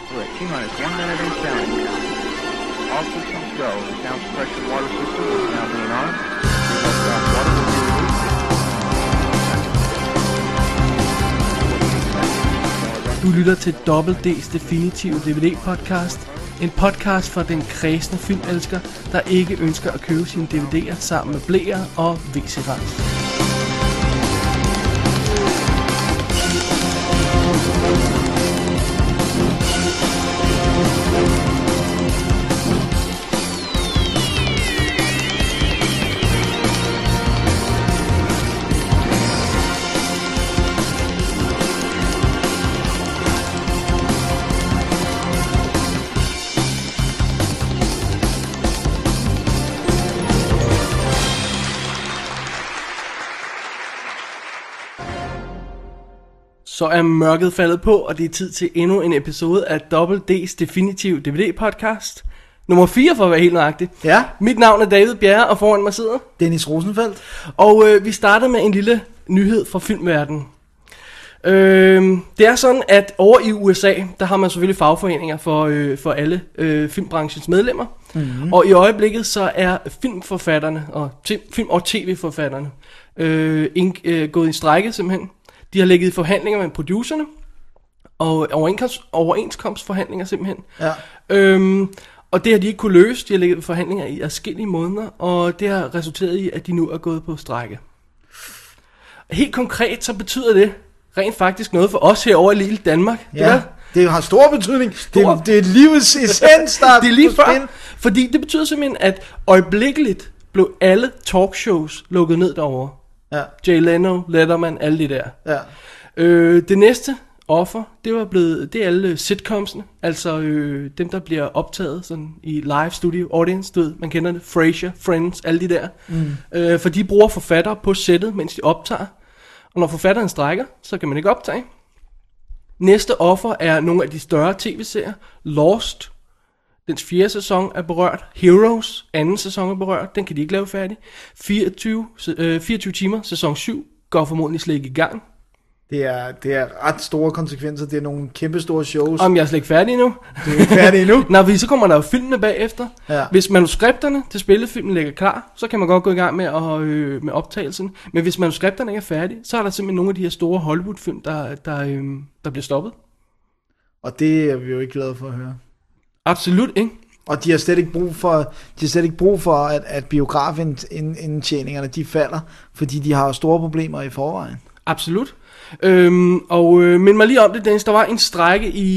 We're at T-minus 1 minute and counting. All systems go. The down pressure water system is now being on. Water will be released. Du lytter til WD's Definitive DVD-podcast. En podcast for den kræsne filmelsker, der ikke ønsker at købe sine DVD'er sammen med bleer og WC-rens. Så er mørket faldet på, og det er tid til endnu en episode af WD's Definitive DVD-podcast. Nummer 4 for at være helt nøjagtig. Ja. Mit navn er David Bjerre, og foran mig sidder Dennis Rosenfeldt. Og vi starter med en lille nyhed fra filmverdenen. Det er sådan, at over i USA, der har man selvfølgelig fagforeninger for alle filmbranchens medlemmer. Mm-hmm. Og i øjeblikket så er filmforfatterne og film- og tv-forfatterne gået i strejke simpelthen. De har ligget i forhandlinger med producerne, og overenskomstforhandlinger simpelthen. Ja. Og det har de ikke kunne løse. De har ligget i forhandlinger i adskillige måneder, og det har resulteret i, at de nu er gået på strejke. Helt konkret så betyder det rent faktisk noget for os herovre i lille Danmark. Ja, det har stor betydning. Det er livets essens, der det er lige før, fordi det betyder simpelthen, at øjeblikkeligt blev alle talkshows lukket ned derovre. Ja. Jay Leno, Letterman, alle de der. Ja. Det næste offer, det er alle sitcomsene, altså dem der bliver optaget sådan i live studio audience, du ved, man kender det, Frasier, Friends, alle de der. For de bruger forfattere på sættet, mens de optager. Og når forfatteren strækker, så kan man ikke optage. Næste offer er nogle af de større tv-serier. Lost, dens 4. sæson er berørt. Heroes, 2. sæson er berørt. Den kan de ikke lave færdig. 24 timer, sæson 7, går formodentlig slet ikke i gang. Det er ret store konsekvenser. Det er nogle kæmpe store shows. Om jeg er slet ikke færdig endnu. Du er ikke færdig endnu? Nå, så kommer der jo filmene bagefter. Ja. Hvis manuskripterne til spillefilmen ligger klar, så kan man godt gå i gang med optagelsen. Men hvis manuskripterne ikke er færdige, så er der simpelthen nogle af de her store Hollywood-film, der bliver stoppet. Og det er vi jo ikke glade for at høre. Absolut ikke. Og de har slet ikke brug for, at biografindtjeningerne de falder, fordi de har store problemer i forvejen. Absolut. Men mig lige om det, Dennis, der var en strejke i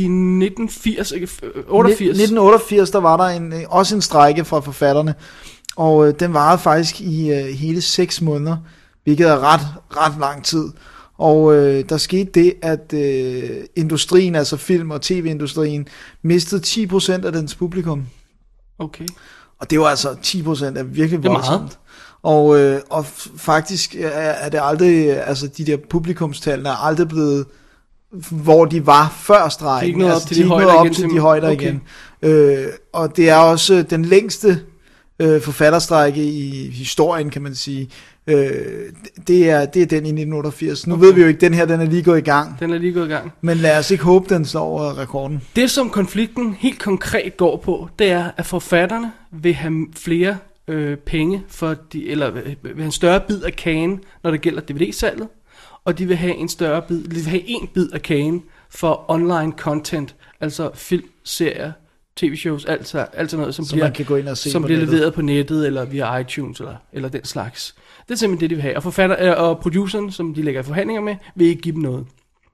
1988, der var der også en strejke fra forfatterne, og den varede faktisk i hele 6 måneder, hvilket er ret lang tid. Og der skete det, at industrien, altså film- og tv-industrien, mistede 10% af dens publikum. Okay. Og det var altså 10% er virkelig voldsomt. Og faktisk er det aldrig, altså de der publikumstallene er aldrig blevet, hvor de var før strejken. De er ikke nået op til de højder igen. Og det er også den længste forfatterstrejke i historien, kan man sige. Det er den i 1988. Nu ved vi jo ikke, den er lige gået i gang. Den er lige gået i gang. Men lad os ikke håbe, den slår over rekorden. Det som konflikten helt konkret går på, det er, at forfatterne vil have flere penge eller vil have en større bid af kagen, når det gælder DVD-salget, og de vil have en bid af kagen for online content, altså film, serier, tv-shows, altså noget, som man kan gå ind og se som bliver leveret på nettet, eller via iTunes, eller den slags. Det er simpelthen det, de vil have. Og og produceren, som de lægger i forhandlinger med, vil ikke give dem noget.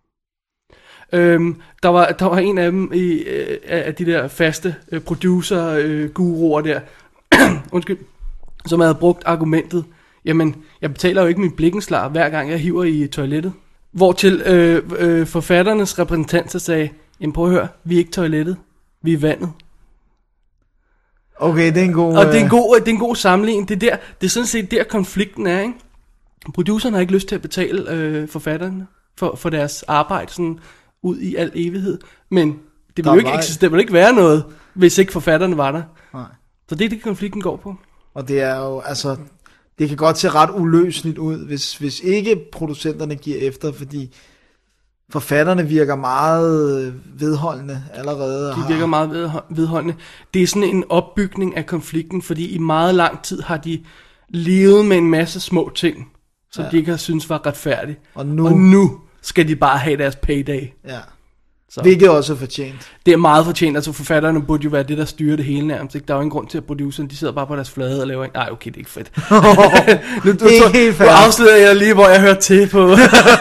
Der var en af dem af de der faste producer-guruer der, undskyld, som havde brugt argumentet, jamen, jeg betaler jo ikke min blikkenslager, hver gang jeg hiver i toilettet. Hvortil forfatternes repræsentanter sagde, jamen prøv at høre, vi er ikke toilettet, vi er vandet. Okay, det er en god... Og det er en god sammenligning. Det er sådan set der konflikten er, ikke? Producerne har ikke lyst til at betale forfatterne for deres arbejde sådan ud i al evighed, men det vil jo ikke være noget, hvis ikke forfatterne var der. Nej. Så det er det, konflikten går på. Og det er jo, altså, det kan godt se ret uløseligt ud, hvis ikke producenterne giver efter, fordi forfatterne virker meget vedholdende allerede. De virker meget vedholdende. Det er sådan en opbygning af konflikten, fordi i meget lang tid har de levet med en masse små ting, som de ikke har syntes var retfærdigt. Og nu skal de bare have deres payday. Ja. Så. Hvilket også er fortjent. Det er meget fortjent, altså forfatterne burde jo være det, der styrer det hele nærmest. Ikke? Der er jo ingen grund til, at producerne, de sidder bare på deres flade og laver en... Nej, okay, det er ikke fedt. Det er ikke helt fair. Nu afslører jeg lige, hvor jeg hører til på...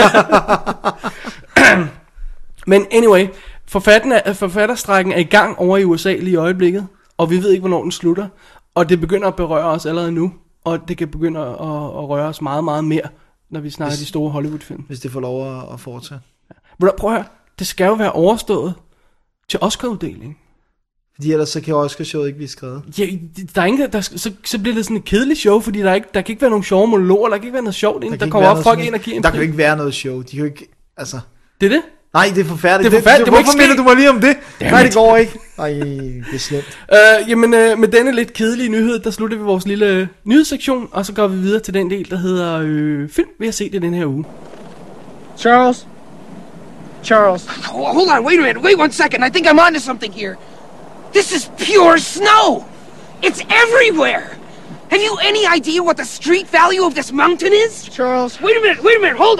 Men anyway, forfatterstrækken er i gang over i USA lige i øjeblikket, og vi ved ikke, hvornår den slutter. Og det begynder at berøre os allerede nu, og det kan begynde at røre os meget, meget mere, når vi snakker de store Hollywood-film. Hvis det får lov at fortsætte. Ja. Prøv at høre. Det skal jo være overstået til Oscar-uddeling. Fordi ellers så kan Oscar-showet ikke blive skrevet. Ja, der er ingen, så bliver det sådan et kedeligt show, fordi der kan ikke være nogen sjove monologer, der kan ikke være noget sjovt inden, der kommer op folk ind og giver en der kan jo ikke være noget show, de kan jo ikke, altså... Det er det? Nej, det er forfærdeligt. Det er forfærdeligt. Hvorfor mener du mig lige om det? Nej, det går ikke. Ej, det er slemt. Jamen, med denne lidt kedelige nyhed, der slutter vi vores lille nyhedssektion, og så går vi videre til den del, der hedder film, vi har set i den her uge. Charles? Oh, hold on, wait a minute, wait 1 second. I think I'm onto something here. This is pure snow. It's everywhere. Have you any idea what the street value of this mountain is? Charles. Wait a minute, hold it.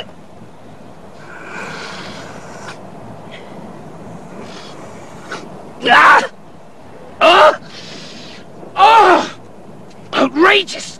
Outrageous.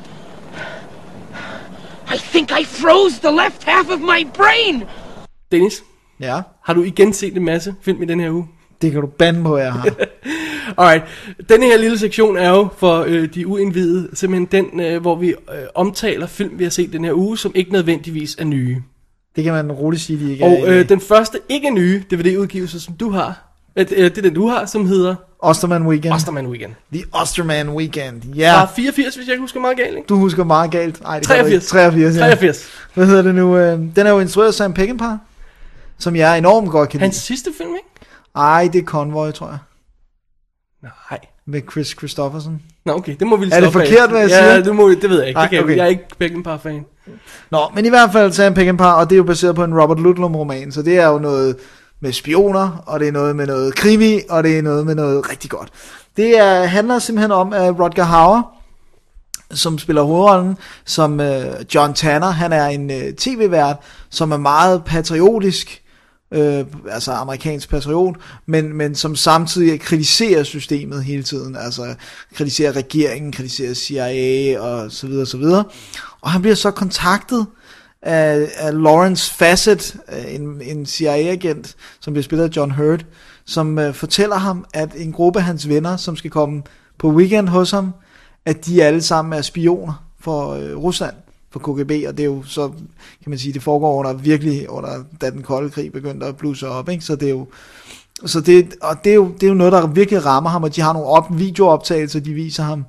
I think I froze the left half of my brain. Dennis? Ja? Har du igen set en masse film i den her uge? Det kan du bande på, jeg har. Alright, den her lille sektion er jo for de uindvidede, simpelthen den, hvor vi omtaler film, vi har set den her uge, som ikke nødvendigvis er nye. Det kan man roligt sige, de ikke er. Og den første ikke nye DVD-udgivelse, som du har, det er den du har, som hedder... Osterman Weekend. The Osterman Weekend, ja. Yeah. Fra 84, hvis jeg ikke husker meget galt, ikke? Du husker meget galt. Ej, det 83. 83, ja. 83. Hvad hedder det nu? Den er jo instrueret af Sam Peckinpah, som jeg enormt godt kan lide. Hans sidste film, ikke? Ej, det er Convoy, tror jeg. Nej. Med Chris Christopherson. Nå, okay, det må vi lige Er det forkert, hvad jeg siger? Ja, det ved jeg ikke. Nej, okay. Jeg er ikke Peckinpah-fan. Nå, men i hvert fald Sam Peckinpah, og det er jo baseret på en Robert Ludlum-roman, så det er jo noget med spioner, og det er noget med noget krimi, og det er noget med noget rigtig godt. Det handler simpelthen om, at Rutger Hauer, som spiller hovedrollen, som John Tanner, han er en tv-vært, som er meget patriotisk, altså amerikansk patriot, men som samtidig kritiserer systemet hele tiden, altså kritiserer regeringen, kritiserer CIA og så videre, så videre. Og han bliver så kontaktet af Lawrence Fassett, en CIA-agent, som bliver spillet af John Hurt, som fortæller ham, at en gruppe af hans venner, som skal komme på weekend hos ham, at de alle sammen er spioner for Rusland, for KGB, og det er jo så, kan man sige, det foregår under, da den kolde krig begyndte at blusse op, ikke? Så det er jo, det er jo noget, der virkelig rammer ham, og de har nogle videooptagelser, de viser ham,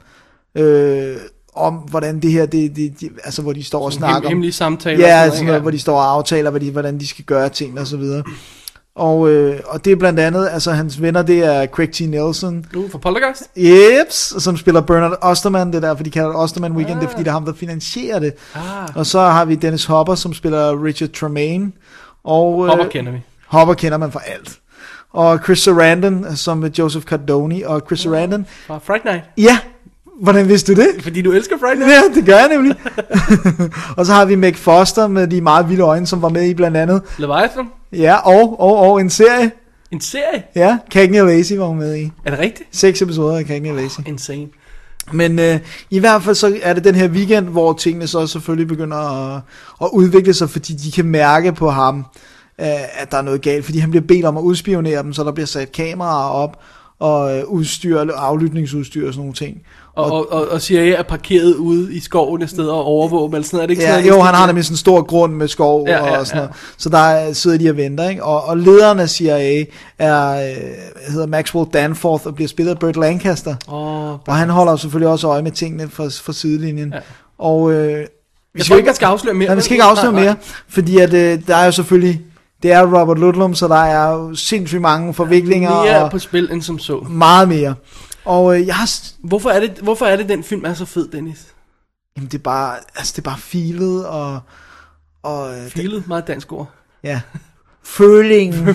om hvordan det her, altså hvor de står og snakker om hemmelige samtaler, ja, altså, ja, hvor de står og aftaler, hvordan de skal gøre ting og så videre. Og det er blandt andet, altså hans venner, det er Craig T. Nelson. For Poltergeist? Jeps, som spiller Bernard Osterman, det der, for de kalder det Osterman Weekend, det er fordi, det er ham, der finansierer det. Og så har vi Dennis Hopper, som spiller Richard Tremaine. Og, Hopper kender vi. Hopper kender man fra alt. Og Chris Sarandon, som er Joseph Cardoni, og Chris Sarandon... Fra Fright Night? Ja, hvordan vidste du det? Fordi du elsker Fright Night? Ja, det gør jeg nemlig. Og så har vi Meg Foster med de meget vilde øjne, som var med i blandt andet Leviathan? Ja, og en serie. En serie? Ja, Cagney og Lacey var hun med i. Er det rigtigt? 6 episoder af Cagney og Lacey. Insane. Men i hvert fald så er det den her weekend, hvor tingene så selvfølgelig begynder at udvikle sig, fordi de kan mærke på ham, at der er noget galt, fordi han bliver bedt om at udspionere dem, så der bliver sat kameraer op, og udstyr, aflytningsudstyr og sådan nogle ting. Og CIA er parkeret ude i skoven et sted og overvåger, eller sådan er det ikke? Ja, jo, han har nemlig sådan en stor grund med skov og sådan noget. Så der sidder de og venter, ikke? Og lederen af CIA hedder Maxwell Danforth og bliver spillet af Burt Lancaster. Og han holder selvfølgelig også øje med tingene fra sidelinjen. Ja. Og jeg tror ikke, man skal afsløre mere. Nej, man skal ikke afsløre mere, fordi at, der er jo selvfølgelig... Det er Robert Ludlum, så der er jo sindssygt mange forviklinger. Mere og på spil end som så. Meget mere. Og jeg har... Hvorfor er det den film er så fed, Dennis? Jamen det er bare feelet og feelet, meget dansk ord. Ja. følingen.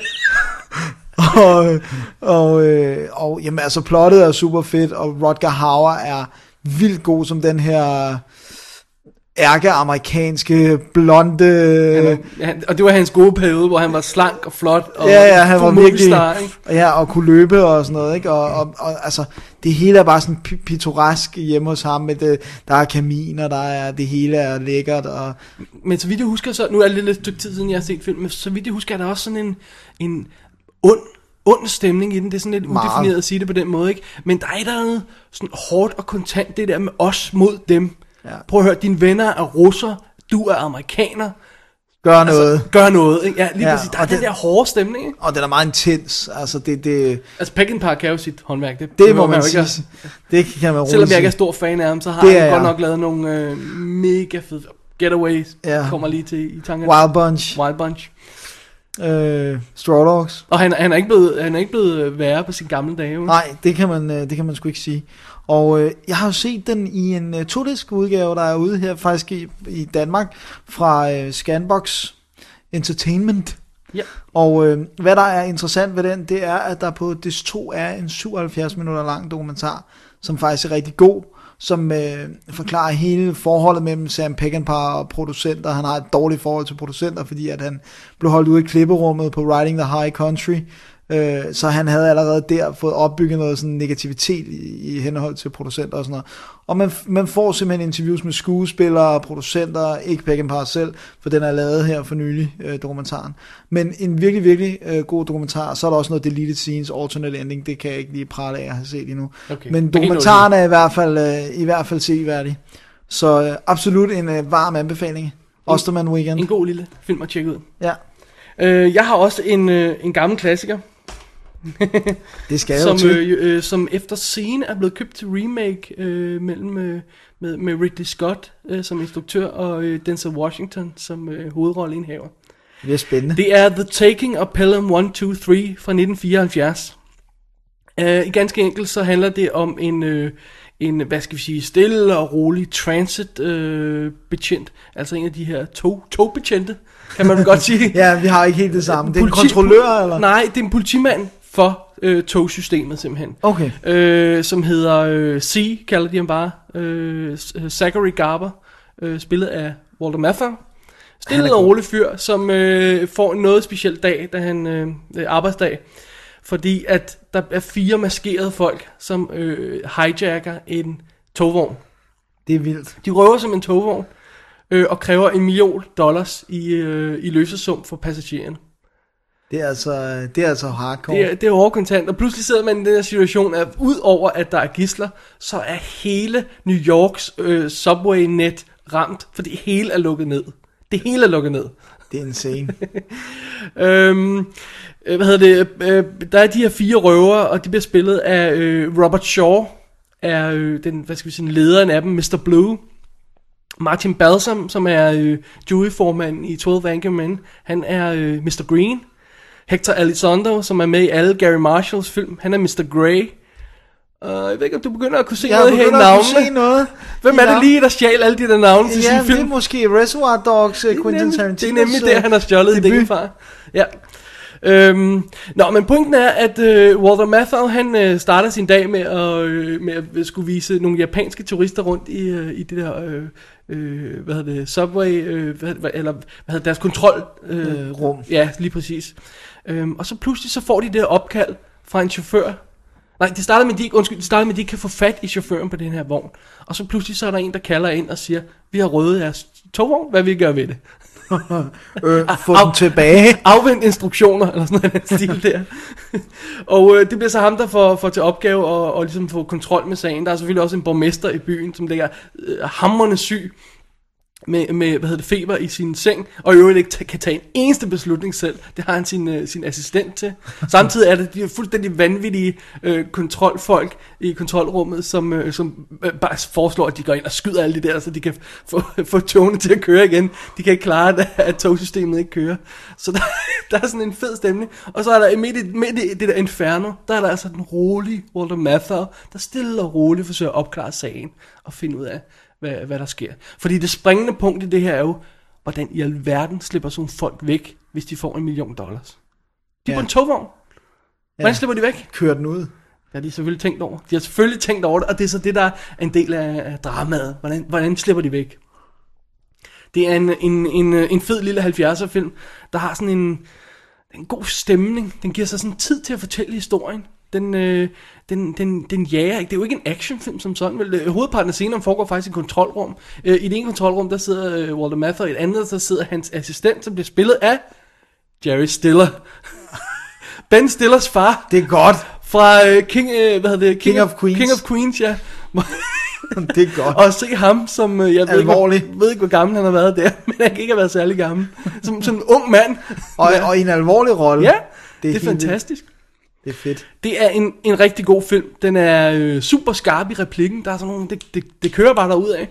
og jamen altså plottet er super fedt, og Rutger Hauer er vildt god som den her ærkeamerikanske blonde, og det var hans gode periode, hvor han var slank og flot og han var virkelig og kunne løbe og sådan noget, ikke? Og altså det hele er bare sådan pittoresk hjemme hos ham med det, der er kaminer, der er det hele er lækkert og men så vidt jeg husker, så nu er det lidt stykke tid siden jeg har set filmen, så vidt jeg husker er der også sådan en ond stemning i den. Det er sådan lidt udefineret at sige det på den måde, ikke? Men der er noget sådan hårdt og kontant, det der med os mod dem. Ja. Prøv at høre, dine venner er russer, du er amerikaner. Gør noget, ikke? Ja, lige præcis. Der er den der hårde stemning, ikke? Og den er meget intens. Altså, det... Altså, Peckinpah kan jo sit håndværk. Det må man sige. Det kan man roligt. Selvom jeg ikke er stor fan af ham, så har han godt nok lavet nogle mega fede Getaways. Kommer lige til i tankerne. Wild Bunch. Straw Dogs. Og han er ikke blevet værre på sine gamle dage. Nej, det kan man sgu ikke sige. Og jeg har jo set den i en 2-disk udgave, der er ude her faktisk i Danmark fra Scanbox Entertainment. Ja. Og hvad der er interessant ved den, det er at der på disc 2 er en 77 minutter lang dokumentar, som faktisk er rigtig god, som forklarer hele forholdet mellem Sam Peckinpah og producenter. Han har et dårligt forhold til producenter, fordi at han blev holdt ude i klipperummet på Riding the High Country. Så han havde allerede der fået opbygget noget sådan negativitet i henhold til producenter og sådan noget. Og man får simpelthen interviews med skuespillere og producenter, ikke Peckinpah selv, for den er lavet her for nylig, dokumentaren. Men en virkelig, virkelig god dokumentar. Så er der også noget deleted scenes, alternate ending, det kan jeg ikke lige prale af at have set endnu. Okay. Men dokumentaren er i hvert fald seværdig. Så absolut en varm anbefaling. Osterman Weekend. En god lille film at tjekke ud. Ja. Jeg har også en gammel klassiker. Det skal jeg til. Som efter scene er blevet købt til remake med Ridley Scott som instruktør og Denzel Washington som hovedrolleindhaver. Det er spændende. Det er The Taking of Pelham 1, 2, 3 fra 1974. Ganske enkelt så handler det om en hvad skal vi sige, stille og rolig transit betjent, altså en af de her togbetjente, kan man godt sige. Ja, vi har ikke helt det samme. Det er en kontrollør, eller? Nej, det er en politimand for togsystemet simpelthen. Okay. Som hedder C, kalder de ham bare. Zachary Garber, spillet af Walter Matthau. Stille og rolig fyr, som får en noget speciel dag, da han arbejdsdag. Fordi at der er 4 maskerede folk, som hijacker en togvogn. Det er vildt. De røver som en togvogn og kræver $1 million i løsesum for passagererne. Det er altså hardcore. Det er overkontant, og pludselig sidder man i den her situation, at udover at der er gidsler, så er hele New Yorks subway-net ramt, fordi hele er lukket ned. Det hele er lukket ned. Det er insane. Der er de her 4 røvere, og de bliver spillet af Robert Shaw, er den, hvad skal vi sige, lederen af dem, Mr. Blue. Martin Balsam, som er juryformand i 12 Angry Men, han er Mr. Green. Hector Elizondo, som er med i alle Gary Marshalls film, han er Mr. Grey. Jeg ved ikke, om du begynder at kunne se noget her i navnene. Hvem er det lige, der stjal alle de der navne til sin film? Det er måske Reservoir Dogs, Quentin Tarantino. Det er nemlig der, han har stjålet idéen fra. Ja. Men pointen er, at Walter Matthau, han starter sin dag med at skulle vise nogle japanske turister rundt i det der subway, eller deres kontrolrum. Ja, lige præcis. Og så pludselig så får de det her opkald fra en chauffør. Nej, det starter med, at de ikke kan få fat i chaufføren på den her vogn. Og så pludselig så er der en, der kalder ind og siger, vi har røvet jeres togvogn, hvad vil I gøre ved det? Få dem tilbage. Afvend instruktioner, eller sådan noget stil der. Og det bliver så ham, der får til opgave og ligesom få kontrol med sagen. Der er selvfølgelig også en borgmester i byen, som ligger hamrende syg med feber i sin seng, og i øvrigt ikke kan tage en eneste beslutning selv. Det har han sin assistent til. Samtidig er det de fuldstændig vanvittige kontrolfolk i kontrolrummet, som bare foreslår, at de går ind og skyder alle de der, så de kan få togene til at køre igen. De kan ikke klare, at togsystemet ikke kører. Så der er sådan en fed stemning. Og så er der midt i det der inferno, der er der altså den rolige Walter Matthau, der stille og roligt forsøger at opklare sagen og finde ud af, hvad der sker. Fordi det springende punkt i det her er jo, hvordan i alverden slipper sådan folk væk hvis de får $1 million. De er på en togvogn. Hvordan slipper de væk? Kører den ud. Det har de selvfølgelig tænkt over. De har selvfølgelig tænkt over det, og det er så det, der er en del af dramaet. Hvordan slipper de væk? Det er en fed lille 70'er film, der har sådan en god stemning. Den giver sig sådan tid til at fortælle historien. Den jager ikke. Det er jo ikke en actionfilm som sådan. Hovedparten af scenerne foregår faktisk i kontrolrum. I det ene kontrolrum, der sidder Walter Matthau, i et andet, der sidder hans assistent, som bliver spillet af Jerry Stiller. Ben Stillers far. Det er godt. Fra King of Queens. King of Queens, ja. Det er godt. Og se ham, som jeg ved ikke, hvor gammel han har været der, men han kan ikke have været særlig gammel. Som en ung mand. Og i en alvorlig rolle. Ja, det er fantastisk. Det er fedt. Det er en rigtig god film. Den er super skarp i replikken. Der er sådan nogle, det kører bare derudad.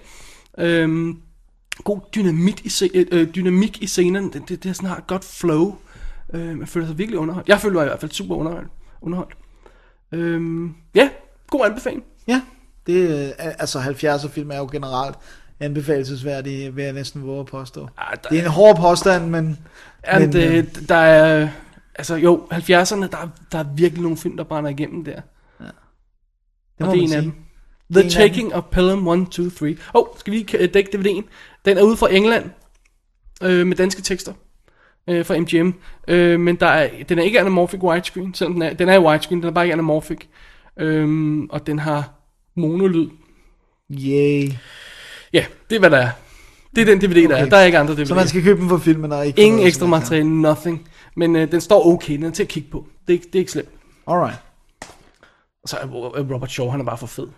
God dynamik i scenen. Det sådan har et godt flow. Man føler sig virkelig underholdt. Jeg føler mig i hvert fald super underholdt. Ja, god anbefaling. Ja, det altså 70'er film er jo generelt anbefalelsesværdige, vil jeg næsten våge at påstå. Det er en hård påstand, men der er altså jo 70'erne, der er virkelig nogle film, der brænder igennem der. Ja. Det og det er en af dem. The Taking of Pelham 1, 2, 3. Skal vi lige dække DVD'en? Den er ude fra England med danske tekster fra MGM. Men den er ikke anamorphic widescreen, selvom den er i widescreen, den er bare ikke anamorphic. Og den har monolyd. Yay. Ja, det er hvad der er. Det er den DVD, der er. Der er ikke andre DVD'er. Så man skal købe den for filmen og ikke ingen ekstra materiale, nothing. Men den står okay, den er til at kigge på. Det er ikke slemt. Alright. Og så er Robert Shaw, han er bare for fed.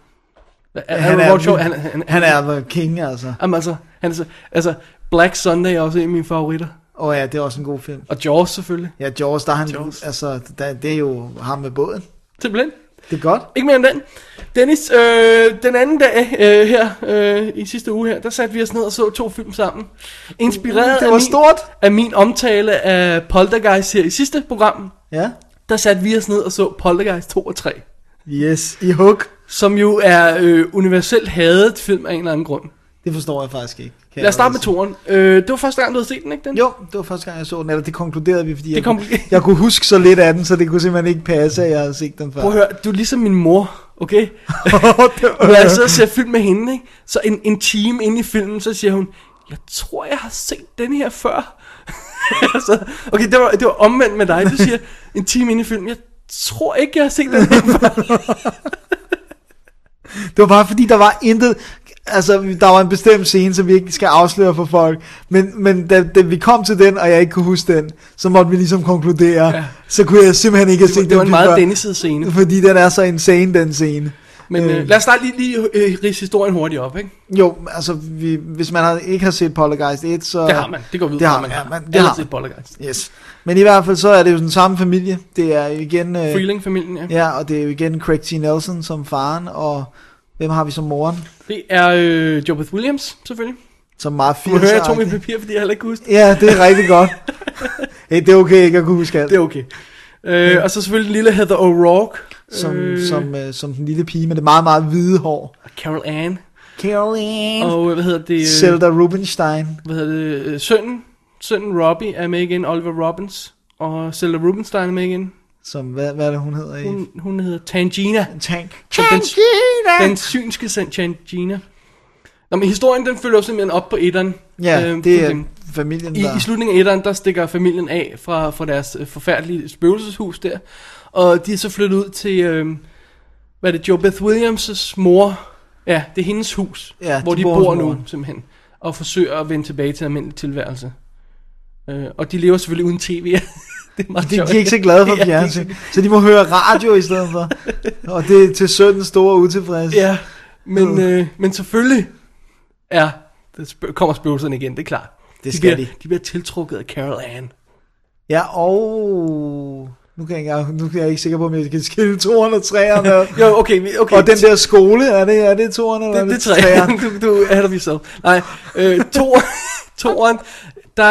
Han er the king, altså. Altså, Black Sunday er også en af mine favoritter. Ja, det er også en god film. Og Jaws selvfølgelig. Ja, Jaws, der er han, altså, det er jo ham med båden. Simpelthen. Det er godt. Ikke mere end den. Dennis, den anden dag her, i sidste uge her, der satte vi os ned og så 2 film sammen. Inspireret af min omtale af Poltergeist her i sidste program. Ja. Der satte vi os ned og så Poltergeist 2 og 3. Yes, i hook. Som jo er universelt hadet film af en eller anden grund. Det forstår jeg faktisk ikke. Lad os starte med 2'eren. Det var første gang, du havde set den, ikke den? Jo, det var første gang, jeg så den. Eller det konkluderede vi, fordi jeg kunne huske så lidt af den, så det kunne simpelthen ikke passe, at jeg havde set den før. Prøv at høre, du er ligesom min mor, okay? Når jeg sidder og ser film med hende, ikke? Så en time inde i filmen, så siger hun, jeg tror, jeg har set den her før. Altså, okay, det var omvendt med dig. Du siger, en time inde i filmen, jeg tror ikke, jeg har set den her før. Det var bare fordi, der var intet. Altså, der var en bestemt scene, som vi ikke skal afsløre for folk. Men da vi kom til den, og jeg ikke kunne huske den, så måtte vi ligesom konkludere. Ja. Så kunne jeg simpelthen ikke have set den. Det var en meget Dennis' scene. Fordi den er så insane, den scene. Men lad os starte lige ridse historien hurtigt op, ikke? Jo, altså, hvis man ikke har set Poltergeist 1, så... Det har man, det går vi ud fra, man har. Det har set Poltergeist. Yes. Men i hvert fald, så er det jo den samme familie. Det er jo igen... Freeling-familien, ja. Ja, og det er jo igen Craig T. Nelson som faren, og... Hvem har vi som moren? Det er Joe Beth Williams, selvfølgelig. Som meget 80'er. Du hører, jeg tog mit papir, fordi jeg heller ikke kunne huske det. Ja, det er rigtig godt. Hey, det er okay, ikke at kunne huske alt. Det er okay. Og så selvfølgelig den lille Heather O'Rourke. Som den lille pige med det meget, meget hvide hår. Carol Ann. Og hvad hedder det? Zelda Rubinstein. Hvad hedder det? Sønnen Robbie er med igen, Oliver Robbins. Og Zelda Rubinstein er med igen. Som, hvad er det, hun hedder i? Hun hedder Tangina. Tangina! Den synske Tangina. Nå, men historien, den følger jo simpelthen op på etteren. Ja, det er familien, der... I slutningen af etteren, der stikker familien af fra deres forfærdelige spøgelseshus der. Og de er så flyttet ud til, hvad er det, Joe Beth Williams' mor. Ja, det er hendes hus, ja, hvor de bor nu, simpelthen. Og forsøger at vende tilbage til en almindelig tilværelse. Og de lever selvfølgelig uden tv. De er ikke så glade for fjernsyn, så de må høre radio i stedet for. Og det er til søndens store utilfreds. Ja, men selvfølgelig kommer spøgelserne igen, det er klart. Det skal de. De bliver tiltrukket af Carol Ann. Ja, og nu er jeg ikke sikker på, om jeg kan skille 2'erne og 3'erne. Jo, okay. Og den der skole, er det 2'erne eller det er 3'erne? Du er der vi så. Nej, 2'eren. Det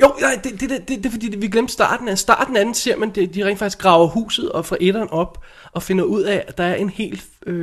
er fordi vi glemte starten. Starten af den ser man, de rent faktisk graver huset og fra etteren op og finder ud af, at der er en helt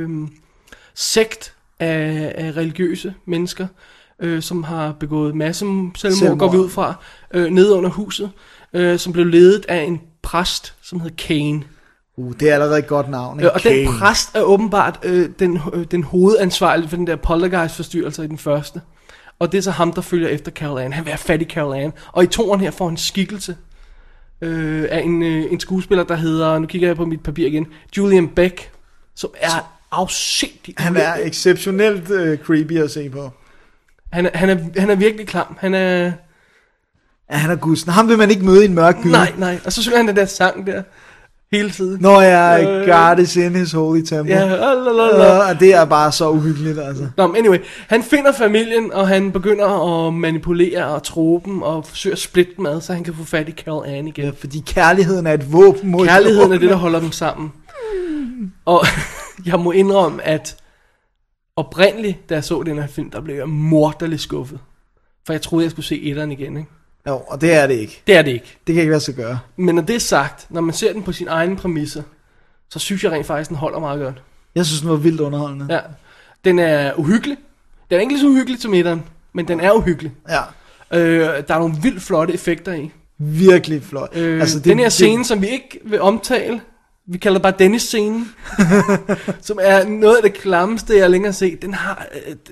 sekt af religiøse mennesker, som har begået masse selvmord, går vi ud fra, nede under huset. som blev ledet af en præst, som hed Kane. Det er allerede et godt navn, ikke? Og den præst er åbenbart den hovedansvarlige for den der poltergeist-forstyrrelse i den første. Og det er så ham, der følger efter Carol Ann. Han vil have fat i Carol Ann. Og i toeren her får han skikkelse af en skuespiller, der hedder, nu kigger jeg på mit papir igen, Julian Beck, som er afsindig. Han er exceptionelt creepy at se på. Han er virkelig klam. Han er gusten. Ham vil man ikke møde i en mørk by. Nej. Og så synger han den der sang der hele tiden. Når jeg God is in his holy temple. Ja, og det er bare så uhyggeligt, altså. Nå, anyway, han finder familien, og han begynder at manipulere og tro dem, og forsøger at splitte dem ad, så han kan få fat i Carol Ann igen. Ja, fordi kærligheden er et våben mod Kærligheden er det, der holder dem sammen. Og jeg må indrømme, at oprindeligt, da jeg så den her film, der blev jeg morderligt skuffet. For jeg troede, jeg skulle se etteren igen, ikke? Jo, og det er det ikke. Det er det ikke. Det kan ikke lade sig gøre. Men når det er sagt, når man ser den på sin egen præmisser, så synes jeg rent faktisk, den holder meget godt. Jeg synes, den var vildt underholdende. Ja. Den er uhyggelig. Den er ikke lige så uhyggelig som etteren, men den er uhyggelig. Ja. Der er nogle vildt flotte effekter i. Virkelig flot. Altså, den her scene, som vi ikke vil omtale, vi kalder det bare Dennis-scenen, som er noget af det klammeste, jeg længere har set. Den har,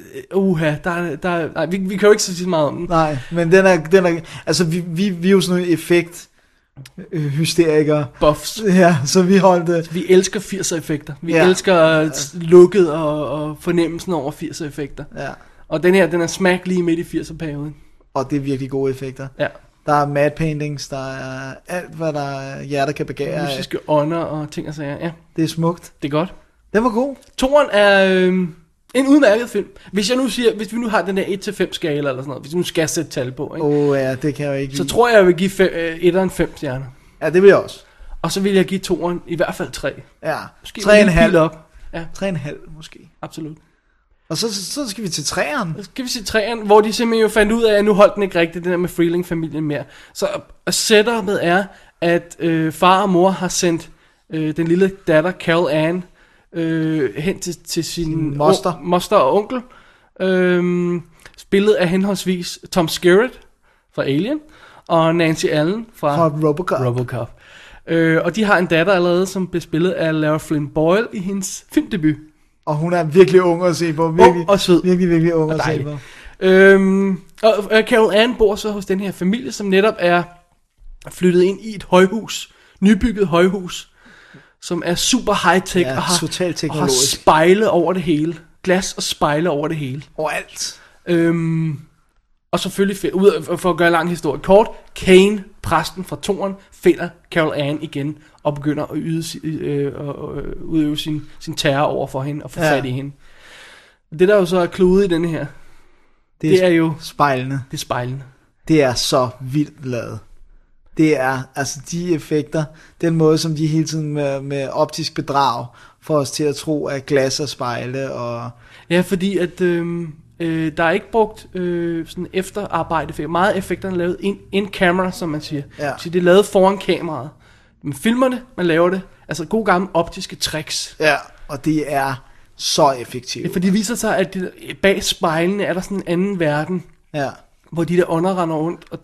nej, vi kan jo ikke sige meget om den. Nej, men den er altså vi er jo sådan nogle effekt hysterikere. Buffs. Ja, så vi holdt det. Vi elsker 80'er effekter. Vi elsker lukket og fornemmelsen over 80'er effekter. Ja. Og den her, den er smack lige midt i 80'er perioden. Og det er virkelig gode effekter. Ja. Der er mad paintings, der er alt, hvad der hjerter kan begære. Musiske ånder og ting og sager, ja. Det er smukt. Det er godt. Den var god. Toren er en udmærket film. Hvis vi nu har den der 1-5 skala eller sådan noget, hvis vi nu skal sætte tal på, ikke? Ja, det kan jeg jo ikke. Så tror jeg vil give etteren 5 stjerner. Ja, det vil jeg også. Og så vil jeg give toren i hvert fald 3. Ja, måske 3,5 op. Ja. 3,5 måske. Absolut. Og så skal vi til 3'eren. Så skal vi til 3'eren, hvor de simpelthen jo fandt ud af, at nu holdt den ikke rigtigt, den der med Freeling-familien mere. Så setupet er, at far og mor har sendt den lille datter, Carol Ann, hen til sin moster og onkel. Spillet af henholdsvis Tom Skerritt fra Alien, og Nancy Allen fra Robocop. Og de har en datter allerede, som blev spillet af Lara Flynn Boyle i hendes filmdebut. Og hun er virkelig ung at se på. Virkelig, og sød. Virkelig ung at se på. Og Carol Ann bor så hos den her familie, som netop er flyttet ind i et højhus. Nybygget højhus. Som er super high-tech. Ja, og har spejle over det hele. Glas og spejle over det hele. Overalt. Og selvfølgelig, for at gøre en lang historie kort, Kane, præsten fra toren, finder Carol Ann igen, og begynder at udøve sin terror over for hende, og få fat i hende. Det der jo så er kludet i denne her, det er jo spejlene. Det er spejlene. Det er så vildt lavet. Det er, altså de effekter, den måde, som de hele tiden med optisk bedrag, får os til at tro, at glas og spejle, og... Ja, fordi at... der er ikke brugt sådan efterarbejde for meget effekterne lavet in camera, som man siger. Ja. Så det er lavet foran kameraet. Men filmerne, man laver det, altså gode gamle optiske tricks. Ja, og det er så effektivt. Ja, for det viser sig, at bag spejlene er der sådan en anden verden, hvor de der ånder render rundt, og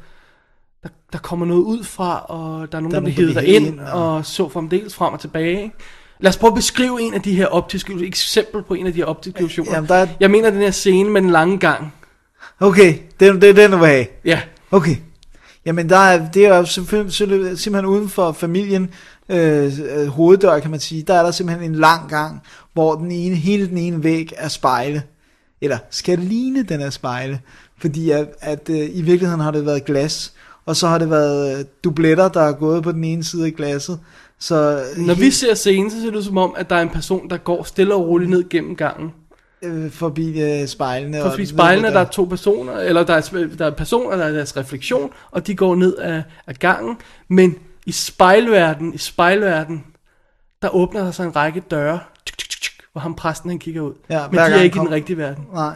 der kommer noget ud fra, og der er nogen, der bliver hivet derind, og så fremdeles frem og tilbage, ikke? Lad os prøve at beskrive en af de her optiske eksempel på en af de her optiske illusioner. Jeg mener den her scene med den lange gang. Okay, det er den du vil have. Ja. Okay. Jamen det er jo simpelthen uden for familien hoveddør, kan man sige. Der er der simpelthen en lang gang, hvor hele den ene væg er spejle. Eller skal ligne den er spejle. Fordi at i virkeligheden har det været glas. Og så har det været dubletter, der er gået på den ene side af glasset. Så når vi ser scenen, så ser det ud som om, at der er en person, der går stille og roligt ned gennem gangen. Forbi spejlene. Forbi spejlene, der er to personer, eller der er personer, der er deres refleksion, og de går ned af gangen. Men i spejlverden, der åbner der sig en række døre, hvor ham præsten han kigger ud. Ja, men de er ikke i den rigtige verden. Nej.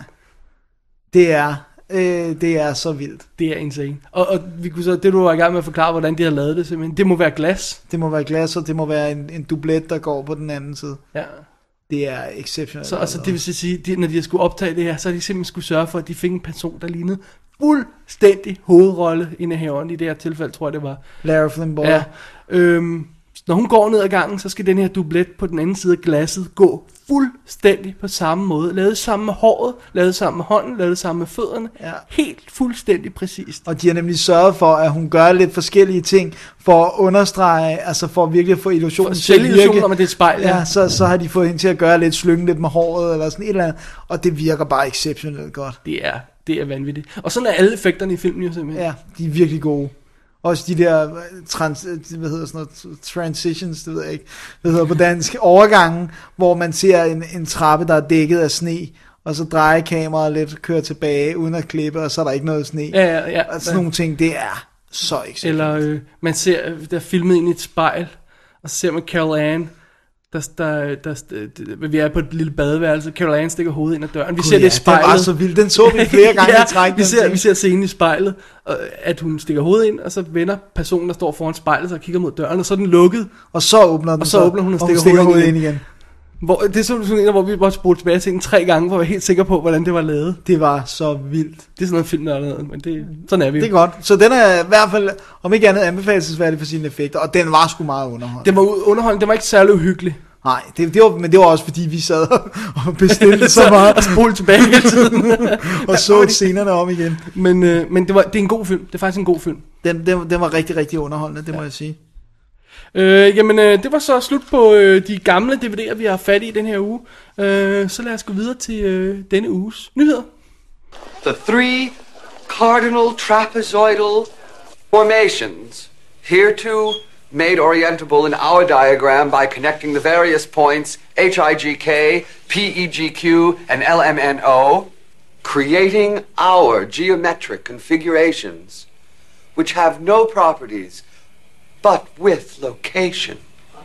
Det er så vildt. Det er insane. Og vi kunne så, det du var i gang med at forklare, hvordan de har lavet det simpelthen. Det må være glas. Det må være glas, og det må være en dublet, der går på den anden side. Ja. Det er exceptionelt. Så altså, det vil sige, når de skulle optage det her, så har de simpelthen skulle sørge for, at de fik en person, der lignede fuldstændig hovedrolleindehaveren. I det her tilfælde, tror jeg, det var Lara Flynn Boyle. Ja. Når hun går ned ad gangen, så skal den her dublet på den anden side af glasset gå fuldstændig på samme måde. Lavet sammen med håret, lavet sammen med hånden, lavet sammen med fødderne. Ja. Helt fuldstændig præcist. Og de har nemlig sørget for, at hun gør lidt forskellige ting, for at understrege, altså for at virkelig få illusionen til at virke. Illusioner med det spejl, ja. Så har de fået hende til at gøre lidt, slynge lidt med håret, eller sådan et eller andet. Og det virker bare exceptionelt godt. Det er vanvittigt. Og sådan er alle effekterne i filmen jo simpelthen. Ja, de er virkelig gode. Også de der transitions, det ved jeg ikke, hvad hedder på dansk, overgangen, hvor man ser en trappe, der er dækket af sne, og så drejer kameraet lidt, kører tilbage, uden at klippe, og så er der ikke noget sne. Ja. Og sådan nogle ting, det er så exceptionelt. Eller man ser, der er filmet ind i et spejl, og så ser man Carol Ann, vi er på et lille badeværelse. Carol Ann stikker hovedet ind ad døren. Vi ser det i spejlet. Det var så vildt. Den så vi flere gange i træk. Vi ser scenen i spejlet, at hun stikker hovedet ind, og så vender personen, der står foran spejlet, så kigger mod døren, og så er den lukket. Og så åbner den. Og så åbner hun og stikker hovedet ind igen. Det er sådan en, hvor vi bare spurgte tilbage til den 3 gange, for at være helt sikker på, hvordan det var lavet. Det var så vildt. Det er sådan noget film, der er noget, men sådan er vi jo. Det er godt. Så den er i hvert fald, om ikke andet, anbefalelsesværdig for sine effekter, og den var sgu meget underholdende. Den var underholdende, den var ikke særlig uhyggelig. Nej, men det var også fordi vi sad og bestilte så meget og spolede tilbage hele tiden og så scenerne om igen. Men det er en god film. Det er faktisk en god film. Den var rigtig, rigtig underholdende, det må jeg sige. Det var så slut på de gamle DVD'er, vi har fat i den her uge. Så lad os gå videre til denne uges nyheder. The 3 cardinal trapezoidal formations hereto made orientable in our diagram by connecting the various points HIGK, PEGQ, and LMNO, creating our geometric configurations, which have no properties but with location,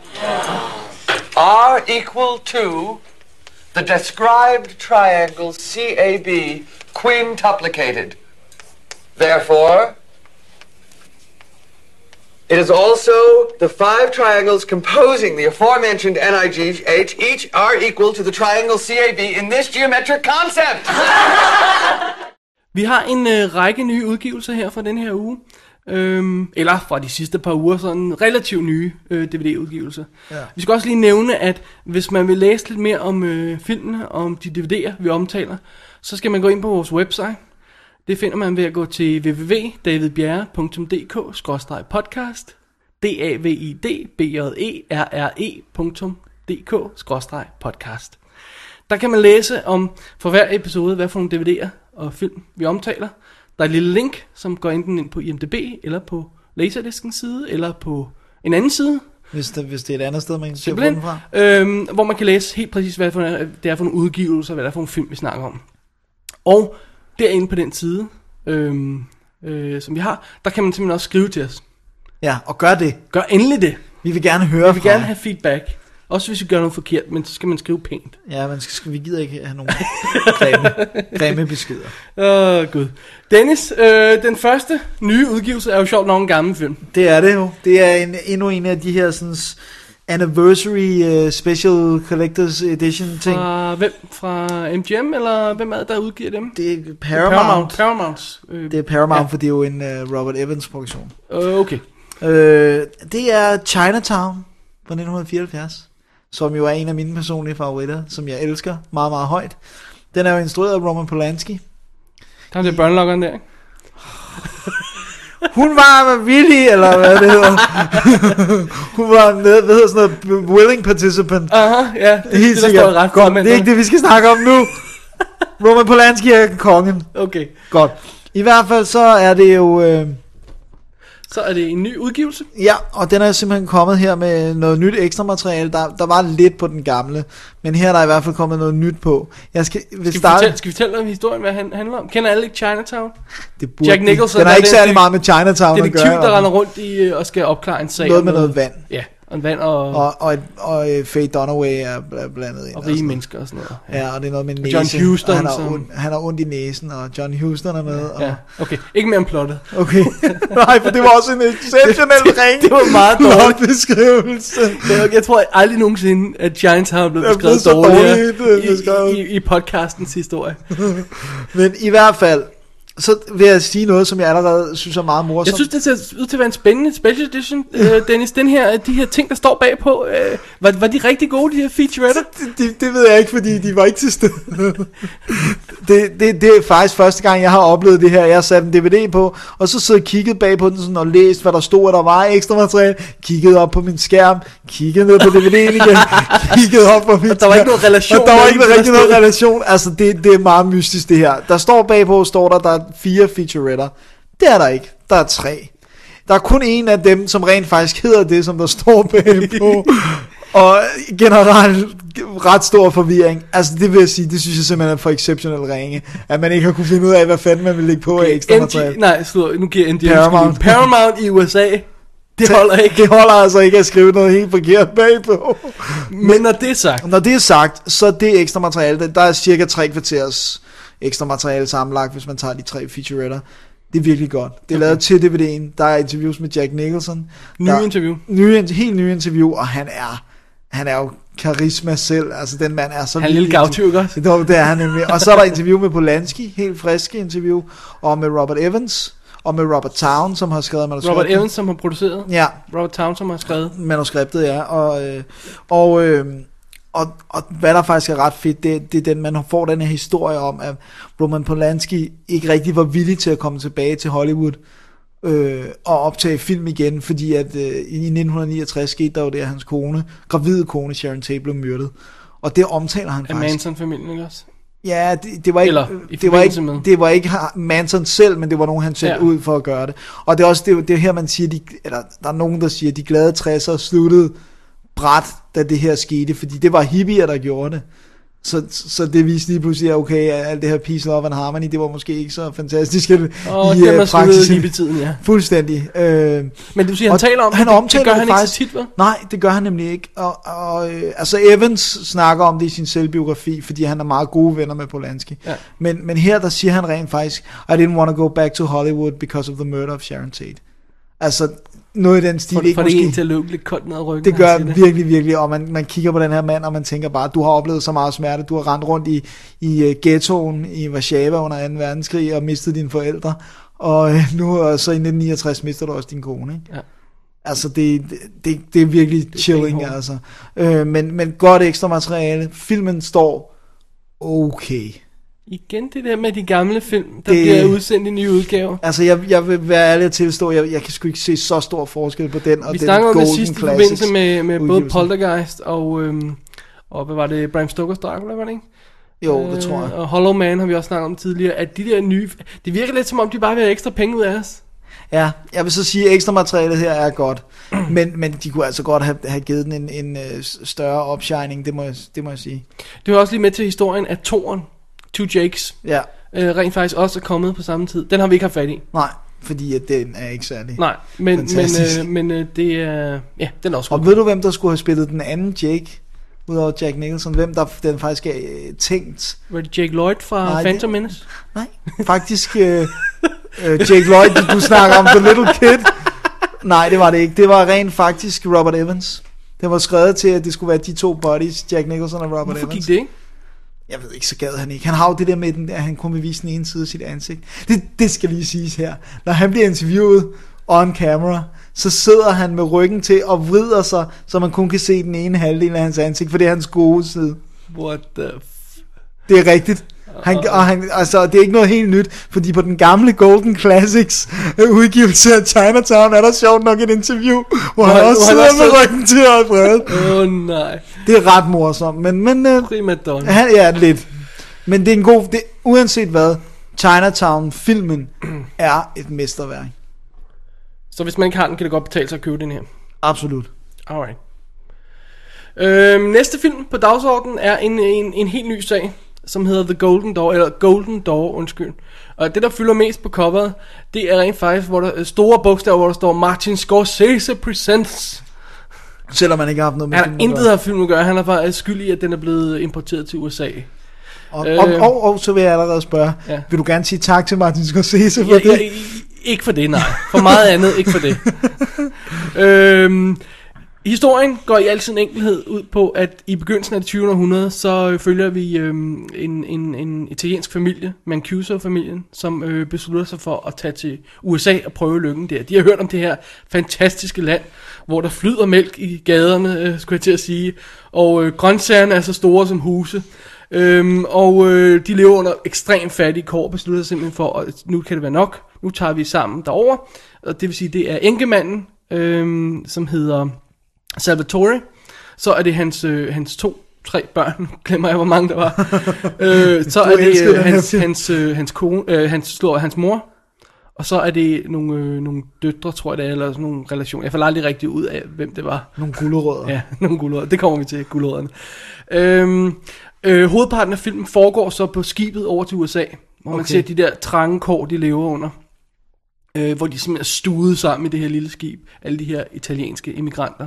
are equal to the described triangle CAB quintuplicated. Therefore, it is also the 5 triangles composing the aforementioned NIGH, each are equal to the triangle CAB in this geometric concept. Vi har en række nye udgivelser her fra den her uge. Eller fra de sidste par uger, sådan relativt nye DVD-udgivelser. Ja. Vi skal også lige nævne, at hvis man vil læse lidt mere om filmene, om de DVD'er, vi omtaler, så skal man gå ind på vores website. Det finder man ved at gå til www.davidbjerre.dk/podcast davidbjerre.dk/podcast. Der kan man læse om for hver episode, hvad for nogle DVD'er og film vi omtaler. Der er et lille link, som går enten ind på IMDb, eller på Laserdiscens side, eller på en anden side. Hvis det er et andet sted, man kan se den fra. Hvor man kan læse helt præcis, hvad det er for nogle udgivelser, hvad det er for nogle film, vi snakker om. Og derinde på den side, som vi har, der kan man simpelthen også skrive til os. Ja, og gør det. Gør endelig det. Vi vil gerne høre. Vi vil gerne have feedback. Også hvis vi gør noget forkert, men så skal man skrive pænt. Ja, vi gider ikke have nogen grimme beskeder. Gud. Dennis, den første nye udgivelse er jo sjovt nok en gammel film. Det er det jo. Det er endnu en af de her sådan anniversary special collectors edition ting. Hvem? Fra MGM, eller hvem er det, der udgiver dem? Det er Paramount. Det er Paramount, for det er jo en Robert Evans produktion. Okay. Det er Chinatown fra 1974, som jo er en af mine personlige favoritter, som jeg elsker meget, meget højt. Den er jo instrueret af Roman Polanski. Der er det børnelokkeren der, ikke? Hun var villig, eller hvad det hedder. Hun var hvad hedder sådan noget, willing participant. Aha, ja. Det er helt sikkert. Ret godt, det er ikke det, vi skal snakke om nu. Roman Polanski er kongen. Okay. Godt. I hvert fald så er det jo... Så er det en ny udgivelse? Ja, og den er simpelthen kommet her med noget nyt ekstra materiale. Der var lidt på den gamle, men her er der i hvert fald kommet noget nyt på. Skal vi fortælle om historien, hvad han handler om? Kender alle ikke Chinatown? Jack Nicholson. Den er ikke særlig meget med Chinatown detektiv, der render rundt i og skal opklare en sag. Noget med noget vand. Ja, Og vand og Faye Dunaway er blandet ind. Og rige mennesker og sådan noget. Ja, og det er noget med næse. John Huston. Han har ondt i næsen, og John Huston er med. Og... Ja, okay. Ikke mere om plottet. Okay. Nej, for det var også en exceptionel ring. Det var meget dårligt beskrivelse. Jeg tror aldrig nogensinde, at Giants har blevet beskrevet dårligere i podcastens historie. Men i hvert fald, så vil jeg sige noget, som jeg allerede synes er meget morsomt. Jeg synes, det ser ud til at være en spændende special edition, Dennis. De her ting, der står bagpå, var de rigtig gode, de her featuretter? Det ved jeg ikke, fordi de var ikke til stede. det er faktisk første gang, jeg har oplevet det her. Jeg har sat en DVD på, og så sidder jeg kigget bag på den sådan, og læst, hvad der stod, at der var ekstra materiale. Kiggede op på min skærm, kiggede ned på DVD'en igen, kiggede op på min skærm. Der var ikke nogen relation. Og der var ikke rigtig nogen relation. Altså, det er meget mystisk, det her. Der står bagpå, der er 4 featuretter. Det er der ikke. Der er 3. Der er kun en af dem, som rent faktisk hedder det, som der står bagpå. Og generelt ret stor forvirring. Altså det vil jeg sige, det synes jeg simpelthen er for exceptionel ringe. At man ikke har kunne finde ud af, hvad fanden man vil lægge på af ekstra materiale. Nej, nu giver jeg Paramount i USA. Det holder ikke. Det holder altså ikke at skrive noget helt forkert bagpå. Men når det er sagt. Når det er sagt, så det ekstra materiale, der er cirka 3 kvarters ekstra materiale sammenlagt, hvis man tager de 3 featuretter. Det er virkelig godt. Det er lavet til DVD'en. Der er interviews med Jack Nicholson. Helt nye interview, og han er jo karisma selv. Altså den mand er så han er en lille gavtyv også. Det er han nemlig. Og så er der interview med Polanski, helt friske interview, og med Robert Evans, og med Robert Town, som har skrevet manuskriptet. Robert Evans, som har produceret. Ja. Robert Town, som har skrevet manuskriptet, ja. Og hvad der faktisk er ret fedt, det er den, man får den her historie om, at Roman Polanski ikke rigtig var villig til at komme tilbage til Hollywood og optage film igen, fordi at i 1969 skete der jo det, at hans gravide kone Sharon Tate blev myrdet. Og det omtaler han faktisk. Af Manson-familien, ikke også? Ja, det var ikke, det var ikke Manson selv, men det var nogen, han sendte ud for at gøre det. Og det er også det her, man siger, der er nogen, der siger, de glade 60'ere sluttede bræt, da det her skete, fordi det var hippier, der gjorde det. Så det viste lige pludselig, okay, alt det her peace, love and harmony, det var måske ikke så fantastisk i praksis. Hippie-tiden, ja. Fuldstændig. Men du siger, han taler om det gør han ikke så tit, hvad? Nej, det gør han nemlig ikke. Altså Evans snakker om det i sin selvbiografi, fordi han er meget gode venner med Polanski. Ja. Men her, der siger han rent faktisk, I didn't want to go back to Hollywood because of the murder of Sharon Tate. Altså, noget i den stil. For det en til at løbe lidt koldt ned ad ryggen. Det gør virkelig, virkelig, og man kigger på den her mand, og man tænker bare, du har oplevet så meget smerte, du har rendt rundt i ghettoen i Warszawa under 2. verdenskrig, og mistet dine forældre, og nu så i 1969 mister du også din kone, ikke? Ja. Altså, det er virkelig chilling, altså. Men godt ekstra materiale. Filmen står okay. Igen det der med de gamle film, der bliver udsendt i nye udgaver. Altså jeg vil være ærlig at tilstå, jeg kan sgu ikke se så stor forskel på den og den Golden Classics. Vi snakker om det sidste forbindelse med både Poltergeist og hvad var det, Bram Stokers Dracula, var det ikke? Jo, det tror jeg. Og Hollow Man har vi også snakket om tidligere, at de der nye, det virker lidt som om de bare vil have ekstra penge ud af os. Ja, jeg vil så sige, at ekstra materialet her er godt, men de kunne altså godt have givet den en større opshining, det må jeg sige. Det var også lige med til historien af Toren. Two Jakes, rent faktisk også er kommet på samme tid. Den har vi ikke haft fat i. Nej, fordi at den er ikke særlig. Nej, men det er, ja, den er også. Og ved du, hvem der skulle have spillet den anden Jake, udover Jack Nicholson? Hvem der den faktisk er tænkt? Var det Jake Lloyd fra Phantom Menace? Nej, faktisk Jake Lloyd, du snakker om The Little Kid. Nej, det var det ikke. Det var rent faktisk Robert Evans. Det var skrevet til, at det skulle være de 2 buddies, Jack Nicholson og Robert Evans. Hvorfor gik det ikke? Jeg ved ikke, så gad han ikke. Han har jo det der med, at han kun vil vise den ene side af sit ansigt. Det skal lige siges her. Når han bliver interviewet on camera, så sidder han med ryggen til og vrider sig, så man kun kan se den ene halvdel af hans ansigt, for det er hans gode side. What the Det er rigtigt. Altså, det er ikke noget helt nyt, fordi på den gamle Golden Classics udgivelse af Chinatown er der sjovt nok et interview, hvor han også sidder med ryggen til og vrede. Nej. Det er ret morsomt, men primadonna. Ja, lidt. Men det er en god, uanset hvad, Chinatown-filmen er et mesterværk. Så hvis man ikke har den, kan det godt betale sig at købe den her. Absolut. Alright. Næste film på dagsordenen er en helt ny sag, som hedder The Golden Door, eller Golden Door, undskyld. Og det, der fylder mest på coveret, det er rent faktisk, hvor der store bogstaver, hvor der står Martin Scorsese Presents. Selvom man ikke har haft noget med filmen. Han har intet af filmen at gøre. Han er faktisk skyldig i, at den er blevet importeret til USA. Og så vil jeg allerede spørge, vil du gerne sige tak til Martin Scorsese for det? Ikke for det, nej. For meget andet, ikke for det. Historien går i al sin enkelhed ud på, at i begyndelsen af det 20. århundrede, så følger vi en italiensk familie, Mancuso-familien, som beslutter sig for at tage til USA og prøve lykken der. De har hørt om det her fantastiske land, hvor der flyder mælk i gaderne, skulle jeg til at sige, og grøntsagerne er så store som huse. De lever under ekstremt fattige kår, beslutter sig simpelthen for, at nu kan det være nok, nu tager vi sammen derover, og det vil sige, det er enkemanden, som hedder Salvatore, så er det hans 2-3 børn, glemmer jeg hvor mange der var, så er det hans mor, og så er det nogle døtre, tror jeg det er, eller sådan nogle relationer. Jeg får aldrig rigtig ud af, hvem det var. Nogle gulerødder. Ja, nogle gulerødder. Det kommer vi til, gulerødderne. Hovedparten af filmen foregår så på skibet over til USA, hvor man ser de der trange kår, de lever under. Hvor de simpelthen er stuet sammen i det her lille skib, alle de her italienske immigranter.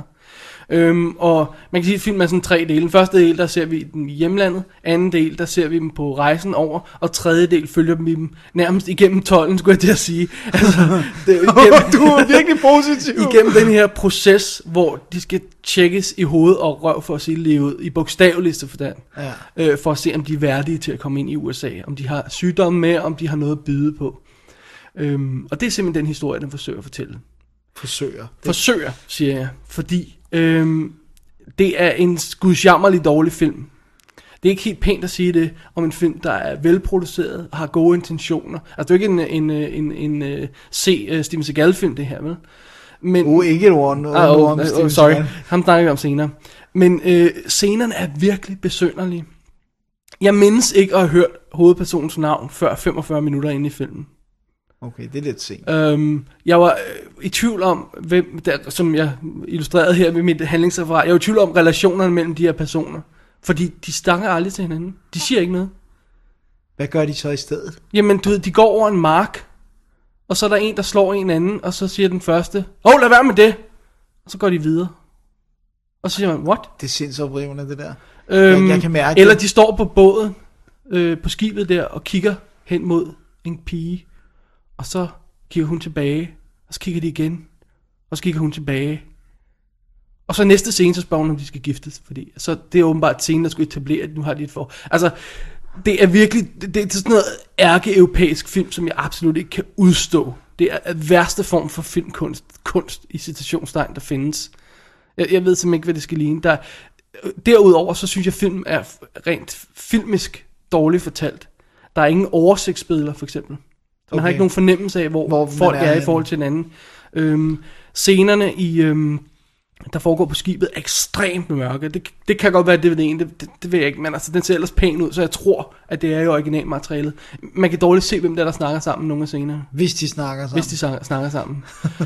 Og man kan sige, at filmen er sådan 3 dele. Den første del, der ser vi dem i hjemlandet. Anden del, der ser vi dem på rejsen over. Og tredje del følger vi dem nærmest igennem tolden, skulle jeg til at sige. Altså, du er virkelig positiv. Igennem den her proces, hvor de skal tjekkes i hoved og røv for at sige livet i bogstaveligste forstand. For at se, om de er værdige til at komme ind i USA. Om de har sygdomme med, om de har noget at byde på. Og det er simpelthen den historie, den forsøger at fortælle. Forsøger, siger jeg, fordi det er en gudsjammerlig dårlig film. Det er ikke helt pænt at sige det om en film, der er velproduceret og har gode intentioner. Altså det er jo ikke en Steven Seagal-film, det her, vel? Men, ikke et ord. Sorry, ham snakker vi om senere. Men scenerne er virkelig besynderlige. Jeg mindes ikke at have hørt hovedpersonens navn før 45 minutter inde i filmen. Okay, det er lidt sent. Jeg var i tvivl om, hvem der, som jeg illustrerede her med mit handlingsreferat, jeg var i tvivl om relationerne mellem de her personer. Fordi de snakker aldrig til hinanden. De siger ikke noget. Hvad gør de så i stedet? Jamen, du ved, de går over en mark, og så er der en, der slår en anden, og så siger den første, lad være med det! Og så går de videre. Og så siger man, what? Det er sindsoprivende, det der. Jeg kan mærke eller de står på båden, på skibet der, og kigger hen mod en pige. Og så kigger hun tilbage, og så kigger de igen, og så kigger hun tilbage. Og så næste scene, så spørger hun, om de skal giftes, fordi så det er åbenbart scenen, der skulle etablere, at nu har de et for. Altså, det er virkelig, det er sådan noget ærke-europæisk film, som jeg absolut ikke kan udstå. Det er værste form for filmkunst i citationstegn, der findes. Jeg ved simpelthen ikke, hvad det skal ligne. Derudover, så synes jeg, at filmen er rent filmisk dårligt fortalt. Der er ingen oversigtsbilleder, for eksempel. Man har ikke nogen fornemmelse af, hvor folk er i forhold til hinanden. Scenerne, der foregår på skibet, er ekstremt mørke. Det kan godt være, det er det ene, det ved jeg ikke, men altså, den ser ellers pæn ud, så jeg tror, at det er i originalmaterialet. Man kan dårligt se, hvem der snakker sammen nogle af scenerne. Hvis de snakker sammen.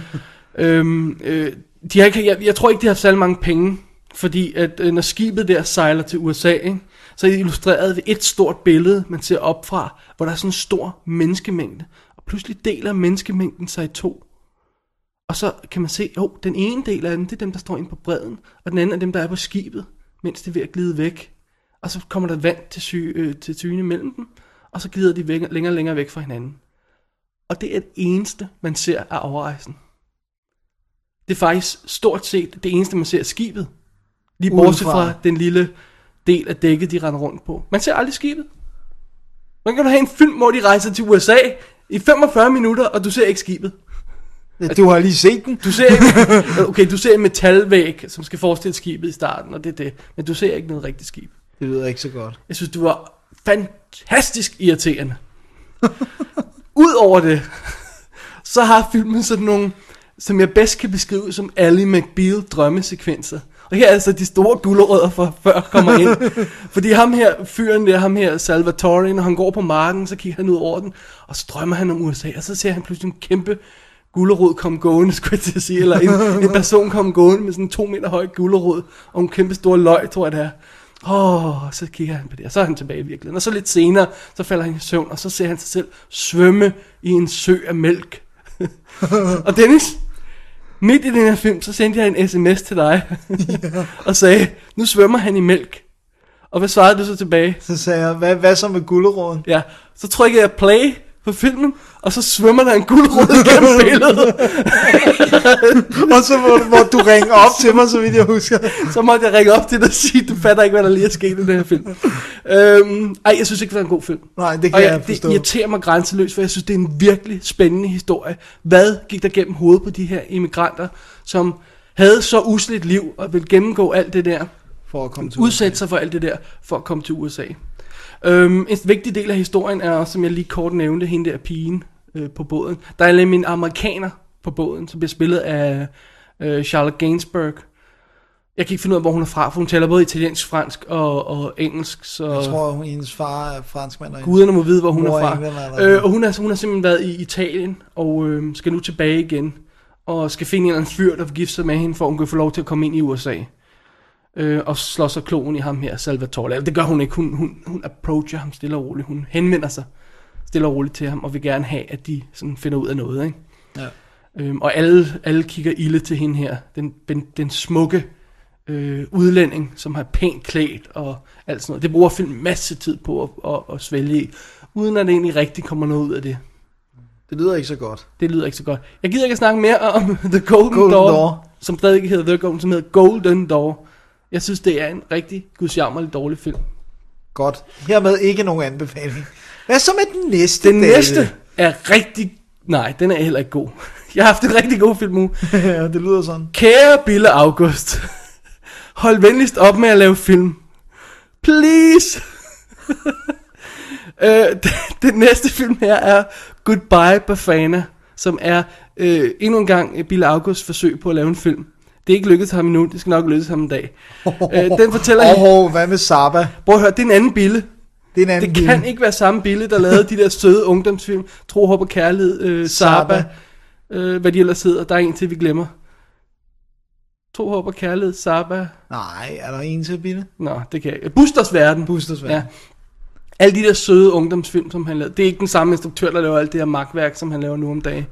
Jeg tror ikke, de har særlig mange penge, fordi at når skibet der sejler til USA, ikke, så er det illustreret ved et stort billede, man ser op fra, hvor der er sådan en stor menneskemængde. Og pludselig deler menneskemængden sig i 2. Og så kan man se, den ene del af den, det er dem, der står inde på bredden, og den anden er dem, der er på skibet, mens det er ved at glide væk. Og så kommer der vand til syne mellem dem, og så glider de længere og længere væk fra hinanden. Og det er det eneste, man ser af overrejsen. Det er faktisk stort set det eneste, man ser af skibet. Lige bortset fra den lille del af dækket, de render rundt på. Man ser aldrig skibet. Man kan have en film, hvor de rejser til USA i 45 minutter, og du ser ikke skibet. Du har lige set den. Du ser en metalvæg, som skal forestille skibet i starten, og det er det. Men du ser ikke noget rigtigt skib. Det lyder ikke så godt. Jeg synes, du var fantastisk irriterende. Udover det, så har filmen sådan nogle, som jeg bedst kan beskrive som Ally McBeal drømmesekvenser. Og her er altså de store gulerødder før kommer ind. Fordi ham her Salvatore, når han går på marken, så kigger han ud over den, og så drømmer han om USA, og så ser han pludselig en kæmpe gulerod komme gående, skulle jeg til at sige, eller en person komme gående med sådan en 2 meter høj gulerod, og en kæmpe stor løg, tror jeg det er. Så kigger han på det, og så er han tilbage i virkeligheden. Og så lidt senere, så falder han i søvn, og så ser han sig selv svømme i en sø af mælk. Og Dennis, Midt i den her film, så sendte jeg en sms til dig, og sagde, nu svømmer han i mælk. Og hvad svarede du så tilbage? Så sagde jeg, hvad så med guleroden? Ja, så trykkede jeg play på filmen, og så svømmer der en gulerod gennem billedet. Og så må du ringe op til mig, så vidt jeg husker. Så måtte jeg ringe op til dig og sige, du fatter ikke, hvad der lige er sket i den her film. Jeg synes ikke, det var en god film. Nej, det kan jeg forstå. Det irriterer mig grænseløst, for jeg synes, det er en virkelig spændende historie. Hvad gik der gennem hovedet på de her immigranter, som havde så usligt liv, og ville gennemgå alt det der, for at komme til udsætte sig for alt det der, for at komme til USA. En vigtig del af historien er også, som jeg lige kort nævnte, hende der pigen på båden. Der er nemlig en amerikaner på båden, som bliver spillet af Charlotte Gainsbourg. Jeg kan ikke finde ud af, hvor hun er fra, for hun taler både italiensk, fransk og engelsk. Så jeg tror, hendes far er franskmand. Guderne må vide, hvor hun er fra. Og hun har simpelthen været i Italien, og skal nu tilbage igen, og skal finde en eller anden fyr, der vil gifte sig med hende, for hun kan få lov til at komme ind i USA. Og slår sig kloen i ham her, Salvatore. Det gør hun ikke. Hun approacher ham stille og roligt. Hun henvender sig stille og roligt til ham, og vil gerne have, at de sådan finder ud af noget, ikke? Ja. Og alle kigger ilde til hende her. Den smukke udlænding, som har pænt klædt og alt sådan noget. Det bruger film masse tid på at svælge i, uden at det egentlig rigtig kommer noget ud af det. Det lyder ikke så godt. Det lyder ikke så godt. Jeg gider ikke snakke mere om The Golden Door, som stadig ikke hedder The Golden, som hedder Golden Door. Jeg synes, det er en rigtig gudsjammerlig dårlig film. Godt. Hermed ikke nogen anbefaling. Hvad så med den næste? Den næste er rigtig... Nej, den er heller ikke god. Jeg har haft en rigtig god film nu. Ja, det lyder sådan. Kære Bille August, hold venligst op med at lave film. Please! Den næste film her er Goodbye Bafana, som er endnu en gang Bille Augusts forsøg på at lave en film. Det er ikke lykkedes ham endnu, det skal nok lykkes ham en dag. Den fortæller... hvad med Saba? Prøv at høre, det er en anden Bille. Det kan ikke være samme Bille, der lavede de der søde ungdomsfilm. Tro, håb og kærlighed, Saba, hvad de ellers hedder. Der er en til, vi glemmer. Tro, håb og kærlighed, Saba. Nej, er der en til, Bille? Nå, det kan jeg. Busters Verden. Ja. Alle de der søde ungdomsfilm, som han lavede. Det er ikke den samme instruktør, der laver alt det her magtværk, som han laver nu om dagen.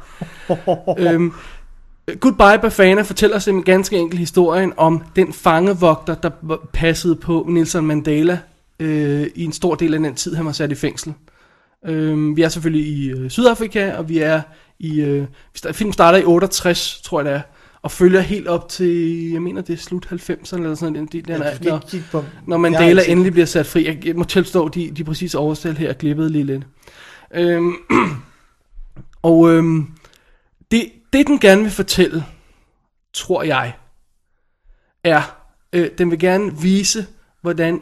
Goodbye Bafana fortæller os en ganske enkel historien om den fangevogter, der passede på Nelson Mandela i en stor del af den tid, han var sat i fængsel. Vi er selvfølgelig i Sydafrika, og vi er i... Filmen starter i 68, tror jeg det er, og følger helt op til, jeg mener det er slut 90'erne eller sådan noget, når Mandela endelig bliver sat fri. Jeg må tilstå, de præcise overstal her er glippet lige lidt. Det den gerne vil fortælle, tror jeg, er, den vil gerne vise, hvordan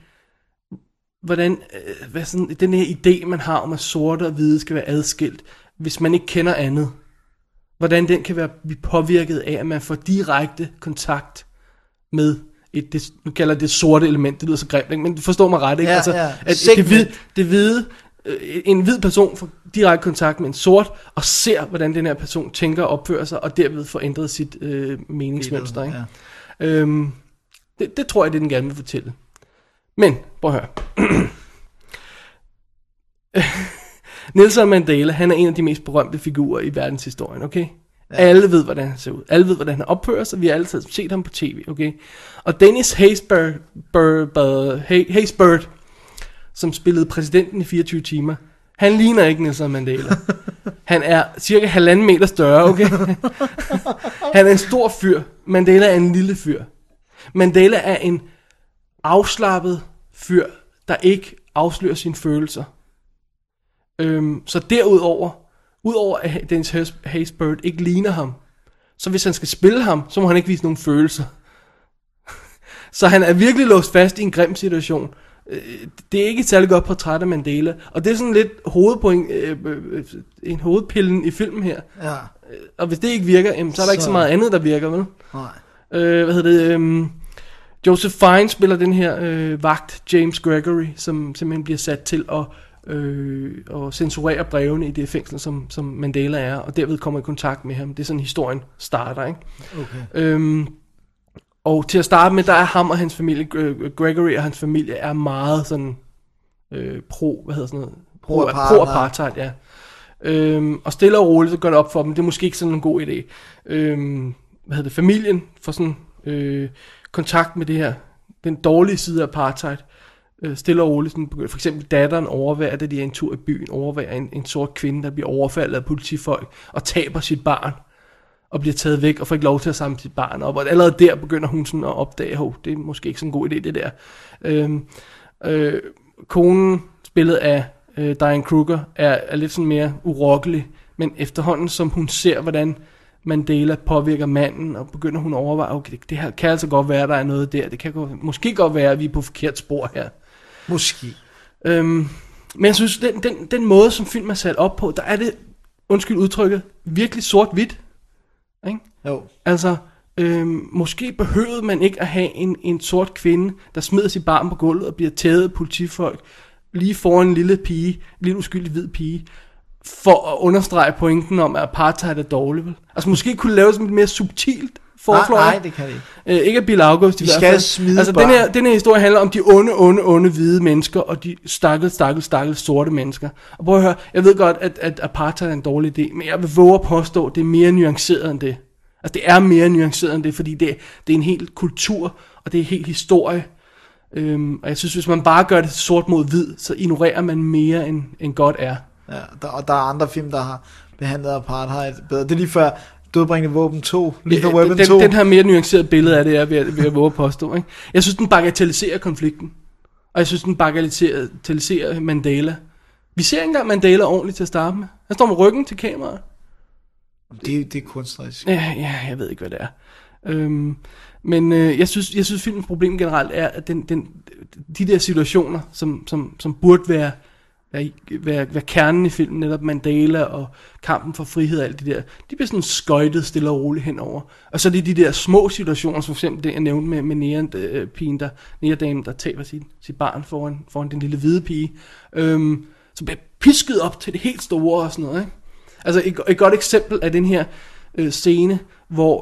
den her idé, man har om, at sorte og hvide skal være adskilt, hvis man ikke kender andet, hvordan den kan blive påvirket af, at man får direkte kontakt med nu kalder det sorte element, det lyder så grimt, men du forstår mig ret, ikke? Ja, altså, ja. At det hvide, en hvid person får direkte kontakt med en sort, og ser, hvordan den her person tænker og opfører sig, og derved får ændret sit meningsmønster, ikke? Ja. Det tror jeg, det den gerne vil fortælle. Men, prøv at høre. Nelson Mandela, han er en af de mest berømte figurer i verdenshistorien, okay? Ja. Alle ved, hvordan han ser ud. Alle ved, hvordan han opfører sig. Vi har altid set ham på tv, okay? Og Dennis Haysbert, som spillede præsidenten i 24 timer, han ligner ikke Nelson Mandela. Han er cirka 1,5 meter større, okay? Han er en stor fyr. Mandela er en lille fyr. Mandela er en afslappet fyr, der ikke afslører sine følelser. Så udover at Dennis Haysbert ikke ligner ham, så hvis han skal spille ham, så må han ikke vise nogen følelser. Så han er virkelig låst fast i en grim situation. Det er ikke et særlig godt portræt af Mandela, og det er sådan lidt en hovedpillen i filmen her. Ja. Og hvis det ikke virker, så er der ikke så meget andet, der virker, vel? Nej. Joseph Fiennes spiller den her vagt, James Gregory, som simpelthen bliver sat til at censurere brevene i det fængsel, som Mandela er, og derved kommer i kontakt med ham. Det er sådan, historien starter, ikke? Okay. Og til at starte med, der er ham og hans familie, Gregory og hans familie, er meget sådan pro-apartheid, ja. Og stille og roligt, så går det op for dem. Det er måske ikke sådan en god idé. Familien får sådan kontakt med det her, den dårlige side af apartheid. Stille og roligt, sådan, for eksempel datteren overværer, da de er en tur i byen, overværer en sort kvinde, der bliver overfaldet af politifolk, og taber sit barn, og bliver taget væk, og får ikke lov til at samle sit barn op. Og allerede der begynder hun sådan at opdage, det er måske ikke sådan en god idé, det der. Konen, spillet af Diane Kruger, er lidt sådan mere urokkelig, men efterhånden, som hun ser, hvordan Mandela påvirker manden, og begynder hun at overveje, okay, det her kan altså godt være, der er noget der. Det kan måske godt være, at vi er på forkert spor her. Måske. Men jeg synes, den måde, som film er sat op på, der er det, undskyld udtrykket, virkelig sort-hvidt. Ikke? Jo. Altså, måske behøvede man ikke at have en sort kvinde, der smider sit barn på gulvet og bliver tævet af politifolk, lige foran en lille pige, en lille uskyldig hvid pige, for at understrege pointen om, at apartheid er dårligt. Altså måske kunne lave sådan lidt mere subtilt forslag. Nej, det kan det ikke. Ikke at Bill August i hvert fald. De skal smide altså den her historie handler om de onde hvide mennesker, og de stakkels sorte mennesker. Og prøv at høre, jeg ved godt, at apartheid er en dårlig idé, men jeg vil våge at påstå, at det er mere nuanceret end det. Altså det er mere nuanceret end det, fordi det er en hel kultur, og det er en hel historie. Og jeg synes, hvis man bare gør det sort mod hvid, så ignorerer man mere end godt er. Ja, og der er andre film, der har behandlet apartheid bedre. Det er lige før Dødbringende Våben 2, Lethal Weapon 2. Den her mere nuancerede billede af det er ved at våge at påstå. Ikke? Jeg synes, den bagatelliserer konflikten. Og jeg synes, den bagatelliserer Mandela. Vi ser ikke engang Mandela ordentligt til at starte med. Han står med ryggen til kameraet. Det er kunstnerisk. Ja, jeg ved ikke, hvad det er. Men jeg synes filmens problem generelt er, at de der situationer, som burde være kernen i filmen, netop Mandela og kampen for frihed og alt det der, de bliver sådan skøjtet stille og roligt henover. Og så er det de der små situationer, som for eksempel det, jeg nævnte med Nea-damen, der taber sit barn foran den lille hvide pige, som bliver pisket op til det helt store og sådan noget, ikke? Altså et godt eksempel er den her scene, hvor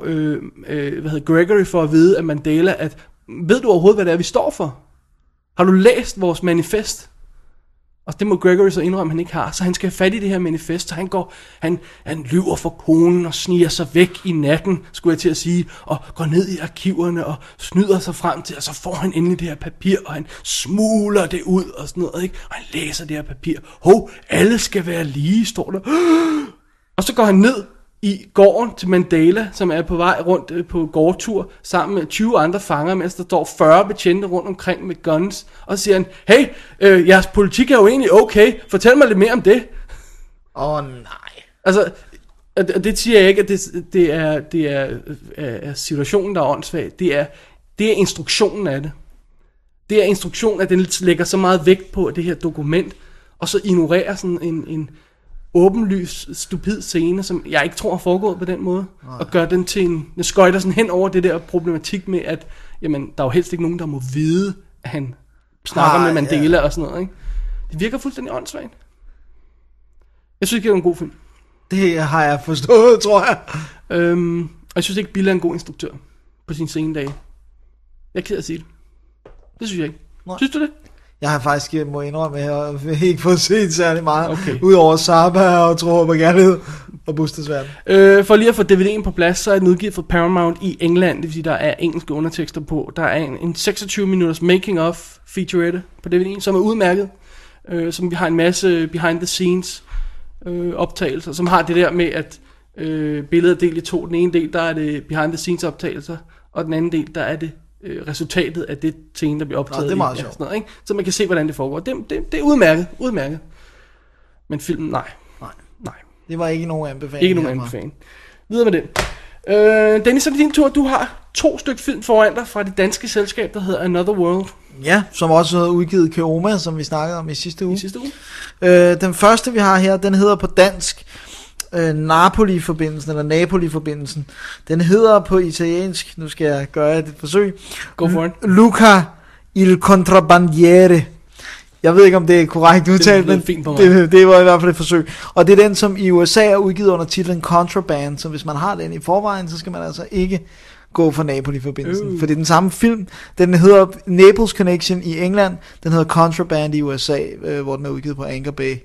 Gregory får at vide af Mandela, at ved du overhovedet, hvad det er, vi står for? Har du læst vores manifest? Og det må Gregory så indrømme, han ikke har. Så han skal have fat i det her manifest, så han lyver for konen og sniger sig væk i natten, skulle jeg til at sige, og går ned i arkiverne og snyder sig frem til, og så får han endelig det her papir, og han smugler det ud og sådan noget, ikke? Og han læser det her papir. Alle skal være lige, står der. Og så går han ned i gården til Mandela, som er på vej rundt på gårdtur, sammen med 20 andre fanger, mens der står 40 betjente rundt omkring med guns, og så siger han, hey, jeres politik er jo egentlig okay, fortæl mig lidt mere om det. Nej. Altså, det siger jeg ikke, at det er situationen, der er åndssvag. Det er instruktionen af det. Det er instruktionen, at den lægger så meget vægt på det her dokument, og så ignorerer sådan en åbenlys, stupid scene, som jeg ikke tror har foregået på den måde, og gør den til en skøjter sådan hen over det der problematik med, at jamen, der er jo helst ikke nogen, der må vide, at han snakker med Mandela og sådan noget, ikke? Det virker fuldstændig åndssvagt. Jeg synes ikke, det er en god film. Det har jeg forstået, tror jeg. Og jeg synes ikke, Bill er en god instruktør på sine senedage. Jeg er ked af at sige det. Det synes jeg ikke. Nej. Synes du det? Jeg har faktisk, må indrømme, at jeg har ikke fået set særlig meget, udover Saba og Tror på Kærlighed og Busters Verden. For lige at få DVD'en på plads, så er den udgivet fra Paramount i England, det vil sige, der er engelske undertekster på. Der er en 26 minutters making of featurette på DVD'en, som er udmærket, som vi har en masse behind the scenes optagelser, som har det der med, at billedet er delt i to. Den ene del, der er det behind the scenes optagelser, og den anden del, der er det resultatet af det scene, der bliver optaget. Det er meget sjovt. Sådan noget, ikke? Så man kan se, hvordan det foregår. Det er udmærket. Men filmen, nej. Det var ikke nogen anbefaling. Ikke nogen anbefaling. Videre med det. Dennis, så er det din tur. Du har 2 stykker film foran dig fra det danske selskab, der hedder Another World. Ja, som også har udgivet Keoma, som vi snakkede om i sidste uge. Den første, vi har her, den hedder på dansk Napoli-forbindelsen, eller Napoli-forbindelsen. Den hedder på italiensk, nu skal jeg gøre et forsøg. Go for it. Luca il Contrabbandiere. Jeg ved ikke, om det er korrekt udtalt, men det var i hvert fald et forsøg. Og det er den, som i USA er udgivet under titlen Contraband, så hvis man har den i forvejen, så skal man altså ikke gå for Napoli-forbindelsen. For det er den samme film. Den hedder Naples Connection i England, den hedder Contraband i USA, hvor den er udgivet på Anchor Bay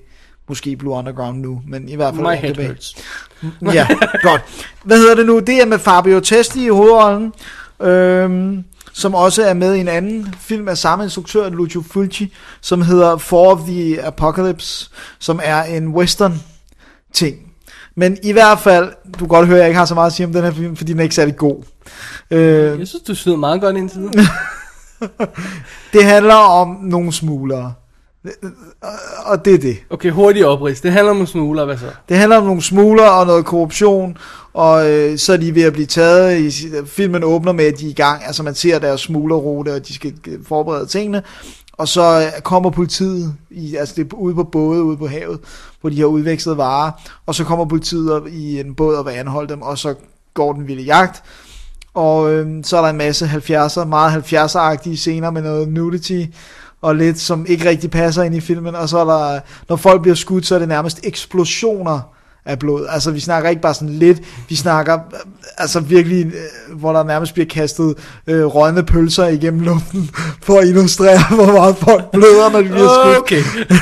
måske Blue Underground nu, men i hvert fald... My head hurts. Ja, godt. Hvad hedder det nu? Det er med Fabio Testi i hovedrollen, som også er med i en anden film af samme instruktør, Lucio Fulci, som hedder For of the Apocalypse, som er en western ting. Men i hvert fald, du kan godt høre, at jeg ikke har så meget at sige om den her film, fordi den er ikke særlig god. Jeg synes, du sidder meget godt indtil videre. Det handler om nogle smuglere. Og det er det. Okay, hurtigt oprids. Det handler om smugler, hvad så? Det handler om nogle smuglere og noget korruption, og så er de ved at blive taget. Filmen åbner med, at de er i gang. Altså man ser deres smuglerrute, og de skal forberede tingene. Og så kommer politiet, altså det er ude på både, ude på havet, hvor de har udvekslet varer. Og så kommer politiet i en båd og vil anholde dem, og så går den vilde jagt. Og så er der en masse 70'er, meget 70'er-agtige scener med noget nudity, og lidt som ikke rigtig passer ind i filmen. Og så er der, når folk bliver skudt, så er det nærmest eksplosioner af blod. Altså vi snakker ikke bare sådan lidt, vi snakker altså virkelig, hvor der nærmest bliver kastet rådne pølser igennem luften, for at illustrere, hvor meget folk bløder, når de bliver skudt. Okay.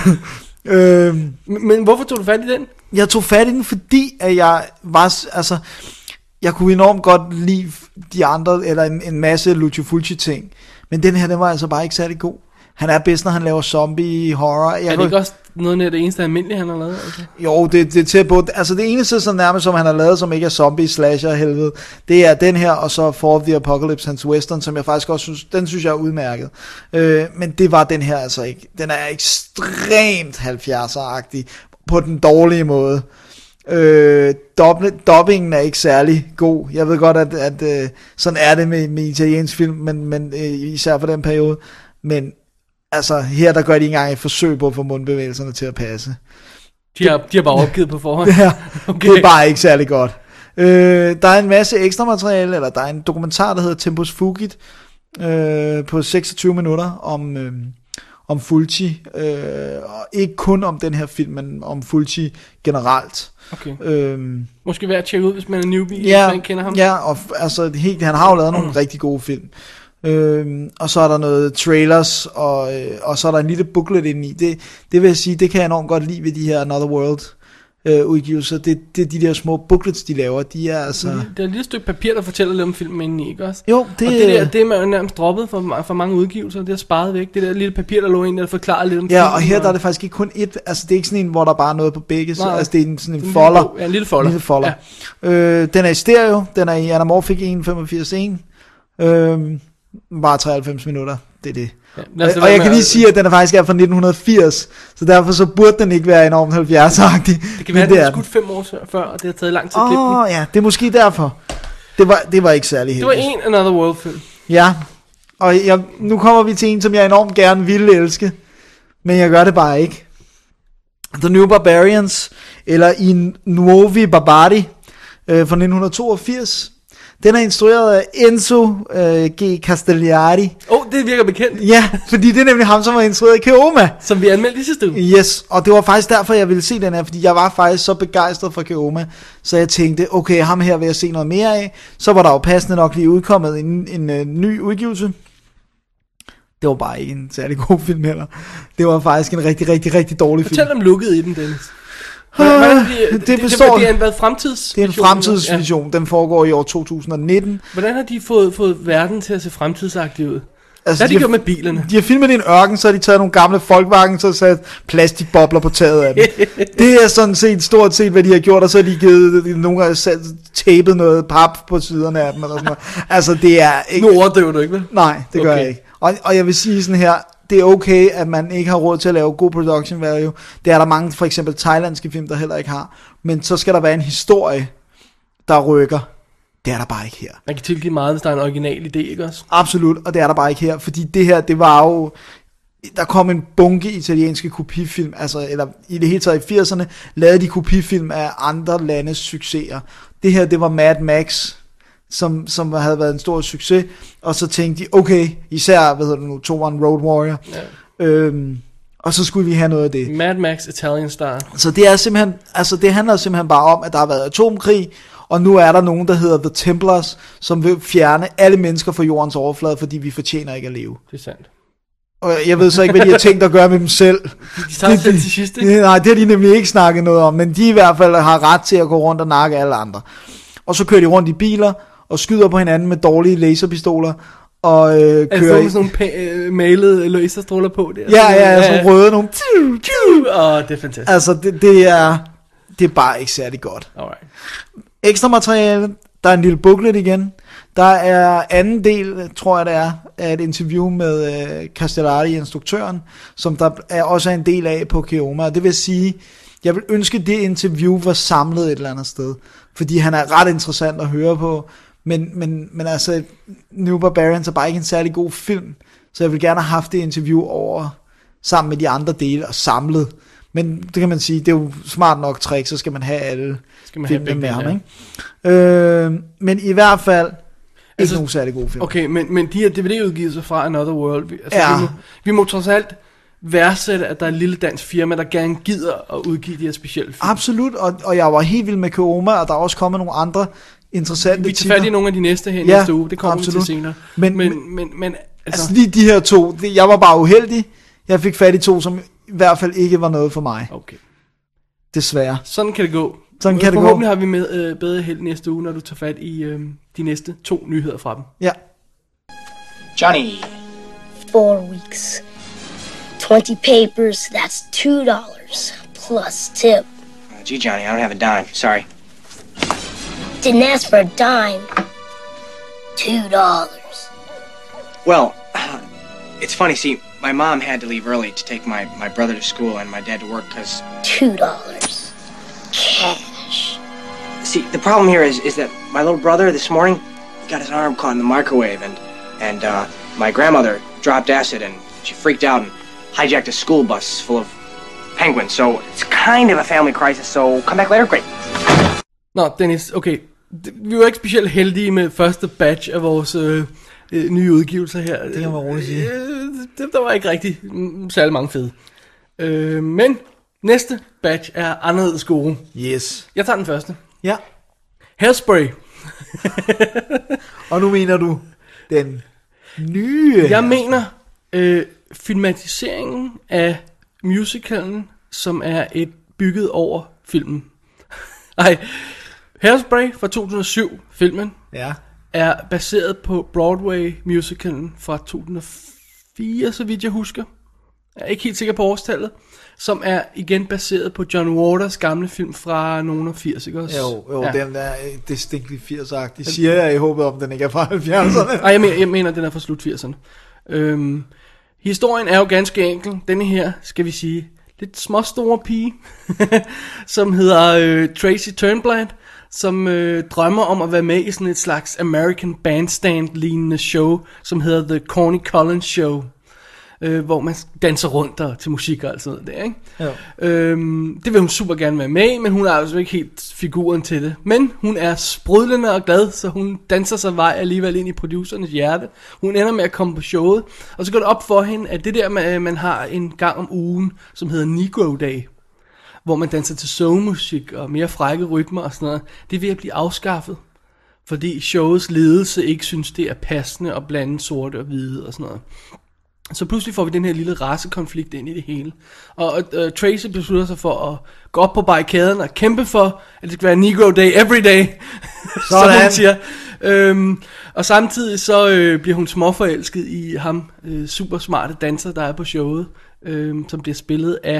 Men hvorfor tog du fat i den? Jeg tog fat i den, fordi at jeg var, altså, jeg kunne enormt godt lide de andre, eller en masse Lucio Fulci ting, men den her, den var altså bare ikke særlig god. Han er bedst, når han laver zombie horror. Er det ikke også noget af det eneste almindelige, han har lavet? Altså? Jo, det er til på. Altså det eneste, som nærmest som han har lavet, som ikke er zombie slasher helvede, det er den her, og så For of the Apocalypse, hans western, som jeg faktisk også synes, den synes jeg er udmærket. Men det var den her altså ikke. Den er ekstremt 70'er-agtig, på den dårlige måde. Dubbingen er ikke særlig god. Jeg ved godt, at sådan er det med italiensk film, men især for den periode. Men altså, her der gør de ikke engang et forsøg på at få mundbevægelserne til at passe. De har bare opgivet på forhånd. Ja, okay. Det er bare ikke særlig godt. Der er en masse ekstra materiale, eller der er en dokumentar, der hedder Tempus Fugit, på 26 minutter om Fulci. Og ikke kun om den her film, men om Fulci generelt. Okay. Måske værd at tjekke ud, hvis man er newbie, ja, hvis man kender ham. Ja, og altså, han har jo lavet nogle rigtig gode film. Og så er der noget trailers, og så er der en lille booklet indeni. Det vil jeg sige, det kan jeg enormt godt lide ved de her Another World udgivelser. Det er de der små booklets, de laver. De er altså... Det er et lille stykke papir, der fortæller lidt om filmen indeni, ikke også? Jo, det... Og det er man jo nærmest droppet for mange udgivelser. Det er sparet væk. Det der lille papir, der lå ind, der forklarer lidt om filmen. Ja, og her der er det faktisk ikke kun et. Altså det er ikke sådan en, hvor der bare er noget på begge. Så, altså det er sådan en folder. Ja, en lille folder. Ja. Den er i stereo. Den er i Anamorphic 1.85.1. Bare 93 minutter, det er det. Ja, og jeg kan lige sige, at den er faktisk fra 1980, så derfor så burde den ikke være enormt 70'er-agtig. Det kan være, at den er skudt 5 år før, og det har taget lang tid at klippe den. Ja, det er måske derfor. Det var ikke særlig heldigt. Det var en Another World film. Ja, og nu kommer vi til en, som jeg enormt gerne ville elske, men jeg gør det bare ikke. The New Barbarians, eller I Nuovi Barbari, fra 1982. Den er instrueret af Enzo G. Castellari. Det virker bekendt. Ja, fordi det er nemlig ham, som har instrueret Keoma. Som vi anmeldte i sidste uge. Yes, og det var faktisk derfor, jeg ville se den her, fordi jeg var faktisk så begejstret for Keoma, så jeg tænkte, okay, ham her vil jeg se noget mere af. Så var der jo passende nok lige udkommet en ny udgivelse. Det var bare ikke en særlig god film heller. Det var faktisk en rigtig, rigtig, rigtig dårlig film. Fortæl om lukket i den, Dennis. Det er en fremtidsvision. Det er en fremtidsvision. Den foregår i år 2019. Hvordan har de fået verden til at se fremtidsagtig ud? Altså, hvad har de gjort med bilerne? De har filmet i en ørken, så har de taget nogle gamle Volkswagen, så sat plastikbobler på taget af dem. Det er sådan set stort set, hvad de har gjort, og så har de givet nogle gange tapet noget pap på siderne af dem, eller sådan noget. Altså, det er ikke... Nu overdøver du ikke, vel? Nej, det gør jeg ikke. Og jeg vil sige sådan her, det er okay, at man ikke har råd til at lave god production value. Det er der mange, for eksempel thailandske film, der heller ikke har. Men så skal der være en historie, der rykker. Det er der bare ikke her. Man kan tilgive meget, hvis der er en original idé, ikke også? Absolut, og det er der bare ikke her. Fordi det her, det var jo... Der kom en bunke italienske kopifilm, altså, eller i det hele taget i 80'erne, lavede de kopifilm af andre landes succeser. Det her, det var Mad Max, som havde været en stor succes, og så tænkte de, okay, især, hvad hedder det nu, 2-1 Road Warrior, og så skulle vi have noget af det. Mad Max Italian Star. Så det er simpelthen, altså det handler simpelthen bare om, at der har været atomkrig, og nu er der nogen, der hedder The Templars, som vil fjerne alle mennesker fra jordens overflade, fordi vi fortjener ikke at leve. Det er sandt. Og jeg ved så ikke, hvad de har tænkt at gøre med dem selv. De tager selv til sidst, ikke? Nej, det har de nemlig ikke snakket noget om, men de i hvert fald har ret til at gå rundt og nakke alle andre. Og så kører de rundt i biler og skyder på hinanden med dårlige laserpistoler. Og kører med sådan nogle malede laserstråler på der. Ja, sådan røde nogle. Det er fantastisk. Altså, det er bare ikke særlig godt. Alright. Ekstra materiale, der er en lille booklet igen. Der er anden del, tror jeg det er, af et interview med Castellari, instruktøren, som der også er en del af på Keoma. Og det vil sige, jeg vil ønske, det interview var samlet et eller andet sted. Fordi han er ret interessant at høre på. Men altså, New Barbarians er bare ikke en særlig god film. Så jeg vil gerne have haft det interview over sammen med de andre dele og samlet. Men det kan man sige, det er jo smart nok trick, så skal man have alle filmene med ham, ikke? Men i hvert fald ikke nogen særlig god film. Okay, men de her DVD-udgivelser fra Another World, vi må trods alt værdsætte, at der er et lille dansk firma, der gerne gider at udgive de her specielle film. Absolut, og jeg var helt vild med Keoma, og der er også kommet nogle andre interessante vi tager fat i nogle af de næste her næste uge, det kommer vi til senere. Men altså lige de her to, jeg var bare uheldig. Jeg fik fat i to, som i hvert fald ikke var noget for mig. Okay. Desværre. Sådan kan det gå. Forhåbentlig har vi med bedre held næste uge, når du tager fat i de næste 2 nyheder fra dem. Ja. Johnny. 4 weeks. 20 papers, that's $2 plus tip. Gee, Johnny, I don't have a dime. Sorry. Didn't ask for a dime. $2. Well, it's funny, see, my mom had to leave early to take my brother to school and my dad to work because... $2. Cash. See, the problem here is that my little brother this morning got his arm caught in the microwave and my grandmother dropped acid and she freaked out and hijacked a school bus full of penguins. So it's kind of a family crisis, so come back later, great. Nå, Dennis, okay. Vi var ikke specielt heldige med første batch af vores nye udgivelser her. Det kan man roligt sige. Der var ikke rigtig særlig mange fede. Men næste batch er anderledes gode. Yes. Jeg tager den første. Ja. Hairspray. Og nu mener du den nye. Jeg mener filmatiseringen af musicalen, som er et bygget over filmen. Hairspray fra 2007, filmen, er baseret på Broadway musicalen fra 2004, så vidt jeg husker. Jeg er ikke helt sikker på årstallet. Som er igen baseret på John Waters gamle film fra nogen af 80'erne. Jo, ja. Den er distinctly 80'er-agtig. Det siger jeg i håbet om, den ikke er fra 70'erne. Nej, jeg mener, den er fra slut 80'erne. Historien er jo ganske enkel. Denne her, skal vi sige, lidt småstore pige, som hedder Tracy Turnblad, som drømmer om at være med i sådan et slags American Bandstand-lignende show, som hedder The Corny Collins Show. Hvor man danser rundt der til musik og alt sådan noget der, ikke? Det vil hun super gerne være med i, men hun er altså ikke helt figuren til det. Men hun er sprudlende og glad, så hun danser sig vej alligevel ind i producernes hjerte. Hun ender med at komme på showet, og så går det op for hende, at det der, man har en gang om ugen, som hedder Negro Day, hvor man danser til soulmusik og mere frække rytmer og sådan noget, det er ved at blive afskaffet. Fordi showets ledelse ikke synes, det er passende at blande sorte og hvide og sådan noget. Så pludselig får vi den her lille racekonflikt ind i det hele. Og Tracy beslutter sig for at gå op på barrikaden og kæmpe for, at det skal være Negro Day every day, som hun siger. Og samtidig så bliver hun småforelsket i ham, super smarte danser, der er på showet, som bliver spillet af,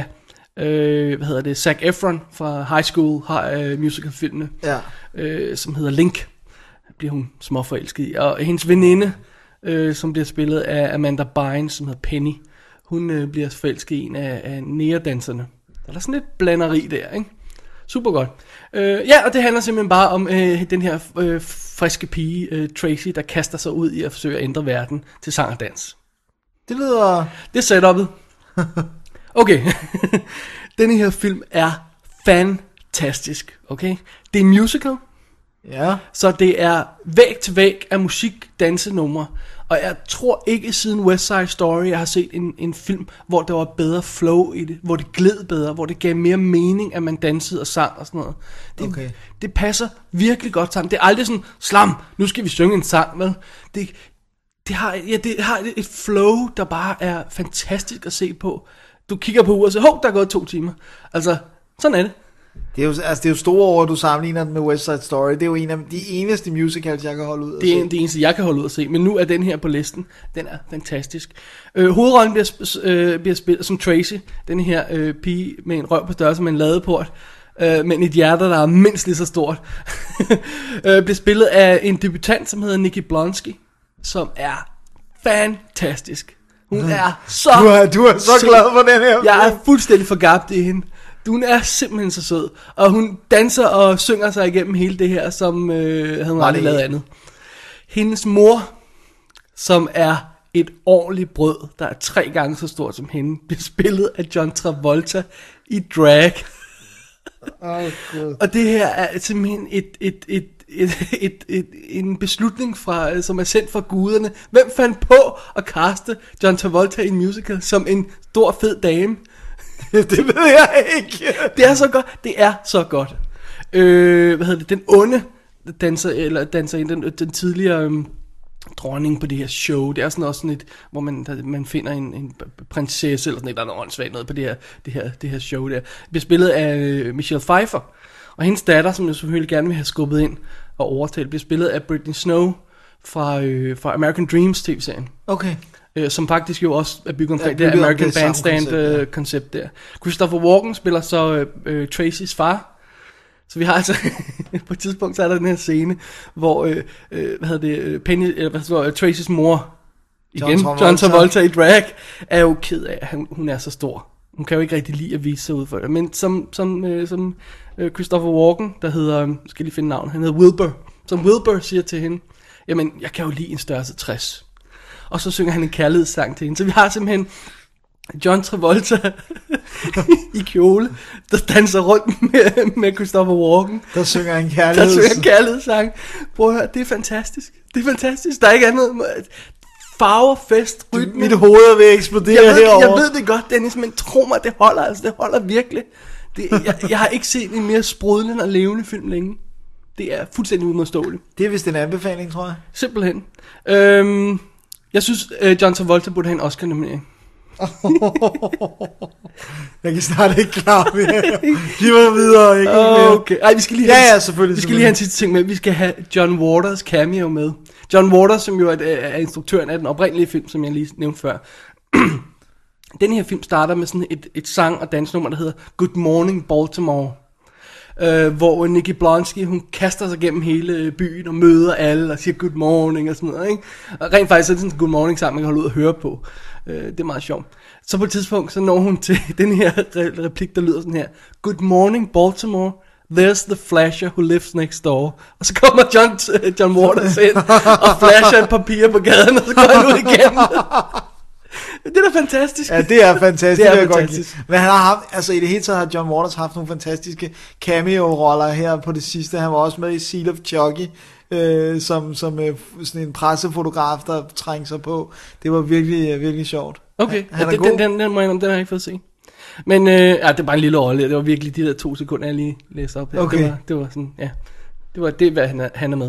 Zac Efron fra High School musicalfilmene, som hedder Link, bliver hun småforelsket i. Og hendes veninde, som bliver spillet af Amanda Bynes, som hedder Penny. Hun bliver forelsket i en af negerdanserne. Der er sådan lidt blanderi der, ikke? Super godt. Og det handler simpelthen bare om den her friske pige, Tracy, der kaster sig ud i at forsøge at ændre verden til sang og dans. Det lyder... Det er setup'et. Okay. Denne her film er fantastisk, okay? Det er en musical. Ja. Så det er væg til væg af musik, dansenumre. Og jeg tror ikke siden West Side Story, jeg har set en film, hvor der var bedre flow i det, hvor det gled bedre, hvor det gav mere mening, at man dansede og sang og sådan noget. Det passer virkelig godt sammen. Det er aldrig sådan, slam, nu skal vi synge en sang, vel? det har et flow, der bare er fantastisk at se på. Du kigger på uret og siger, der er gået 2 timer. Altså, sådan er det. Det er jo store ord, du sammenligner den med West Side Story. Det er jo en af de eneste musicals, jeg kan holde ud at se. Det er det eneste, jeg kan holde ud at se. Men nu er den her på listen. Den er fantastisk. Hovedrollen bliver spillet som Tracy. Den her pige med en røv på størrelse med en ladeport. Men et hjerte, der er mindst lige så stort. Bliver spillet af en debutant, som hedder Nikki Blonsky. Som er fantastisk. Hun er så... Du er så glad for den her. Jeg er fuldstændig forgabt i hende. Hun er simpelthen så sød. Og hun danser og synger sig igennem hele det her, som havde hun aldrig lavet andet. Hendes mor, som er et ordentligt brød, der er 3 gange så stort som hende, bliver spillet af John Travolta i drag. Og det her er simpelthen en beslutning som er sendt fra guderne. Hvem fandt på at kaste John Travolta i en musical som en stor fed dame? Det ved jeg ikke. Det er så godt. Det er så godt. Den onde danser ind, den tidligere dronning på det her show. Det er sådan også sådan et, hvor man finder en prinsesse eller sådan et eller andet åndssvagt noget på det her show der. Det bliver spillet af Michelle Pfeiffer. Og hendes datter, som jeg selvfølgelig gerne vil have skubbet ind og overtalt, bliver spillet af Britney Snow fra American Dreams TV-serien. Okay. Som faktisk jo også er bygget omkring det American Bandstand koncept der. Christopher Walken spiller så Tracys far. Så vi har altså på et tidspunkt så er der den her scene hvor Tracys mor igen, John Travolta i drag, er jo ked af at hun er så stor. Hun kan jo ikke rigtig lide at vise sig ud for det. Men som Christopher Walken, der hedder, skal lige finde navn, han hedder Wilbur. Som Wilbur siger til hende, jamen jeg kan jo lide en størrelse 60. Og så synger han en kærlighedssang til hende. Så vi har simpelthen John Travolta i kjole, der danser rundt med Christopher Walken. Der synger en kærlighedssang. Prøv at høre, det er fantastisk. Det er fantastisk. Der er ikke andet. Farver, fest, rytme. Mit hoved er ved at eksplodere herovre. Jeg ved det godt, Dennis, men tro mig, det holder. Altså, det holder virkelig. Jeg har ikke set en mere sprudlende og levende film længe. Det er fuldstændig uimodståeligt. Det er vist en anbefaling, tror jeg. Simpelthen. Jeg synes, John Travolta burde have en Oscar-nominering. Jeg kan snart ikke klare mere. Giv mig videre, ikke okay. Ej, vi skal lige selvfølgelig. Vi skal lige have en sidste ting med. Vi skal have John Waters cameo med. John Waters, som jo er instruktøren af den oprindelige film, som jeg lige nævnte før. Den her film starter med sådan et sang- og dansnummer, der hedder Good Morning Baltimore. Hvor Nikki Blonsky, hun kaster sig gennem hele byen og møder alle og siger good morning og sådan noget, ikke? Og rent faktisk er det sådan en good morning sang, man kan holde ud og høre på. Det er meget sjovt. Så på et tidspunkt, så når hun til den her replik, der lyder sådan her: Good morning Baltimore, there's the flasher who lives next door. Og så kommer John Waters ind og flasher et papir på gaden, og så går han ud igennem. Det er da fantastisk. Ja, det er fantastisk. Det er fantastisk. Men han har haft, altså i det hele taget har John Waters haft nogle fantastiske cameo-roller her på det sidste. Han var også med i Seal of Chucky, som sådan en pressefotograf, der trængte sig på. Det var virkelig, virkelig sjovt. Okay, den må jeg, den har jeg ikke fået set. Men det er bare en lille rolle. Det var virkelig de der 2 sekunder, jeg lige læste op her. Okay. Det var sådan, ja. Det hvad han er med.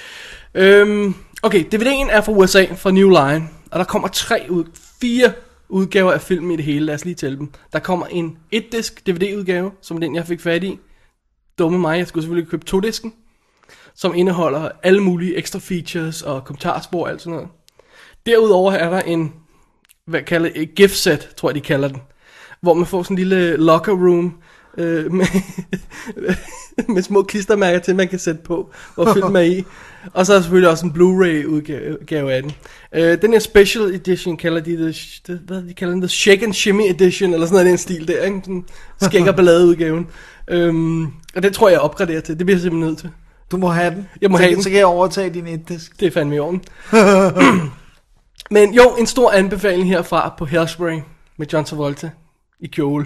Okay, DVD'en er fra USA, fra New Line. Og der kommer 4 udgaver af filmen i det hele. Lad os lige tælle dem. Der kommer en 1-disk DVD-udgave, som den jeg fik fat i. Dumme mig, jeg skulle selvfølgelig købe 2-disken, som indeholder alle mulige ekstra features og kommentarspor og alt sådan noget. Derudover er der en, hvad kalder det, et gift set, tror jeg de kalder den, hvor man får sådan en lille locker room med små klistermærker til, man kan sætte på, hvor filmen er i. Og så er der selvfølgelig også en Blu-ray udgave af den. Den her special edition kalder de the Shake and Shimmy edition, eller sådan noget, den stil der, ikke? Sådan skæg og ballade udgaven. Og det tror jeg opgraderer til. Det bliver jeg simpelthen nødt til. Du må have den. Jeg må have den. Så kan jeg overtage din 1-disk. Det er fandme i orden. Men jo, en stor anbefaling herfra på Hairspray med John Travolta i kjole.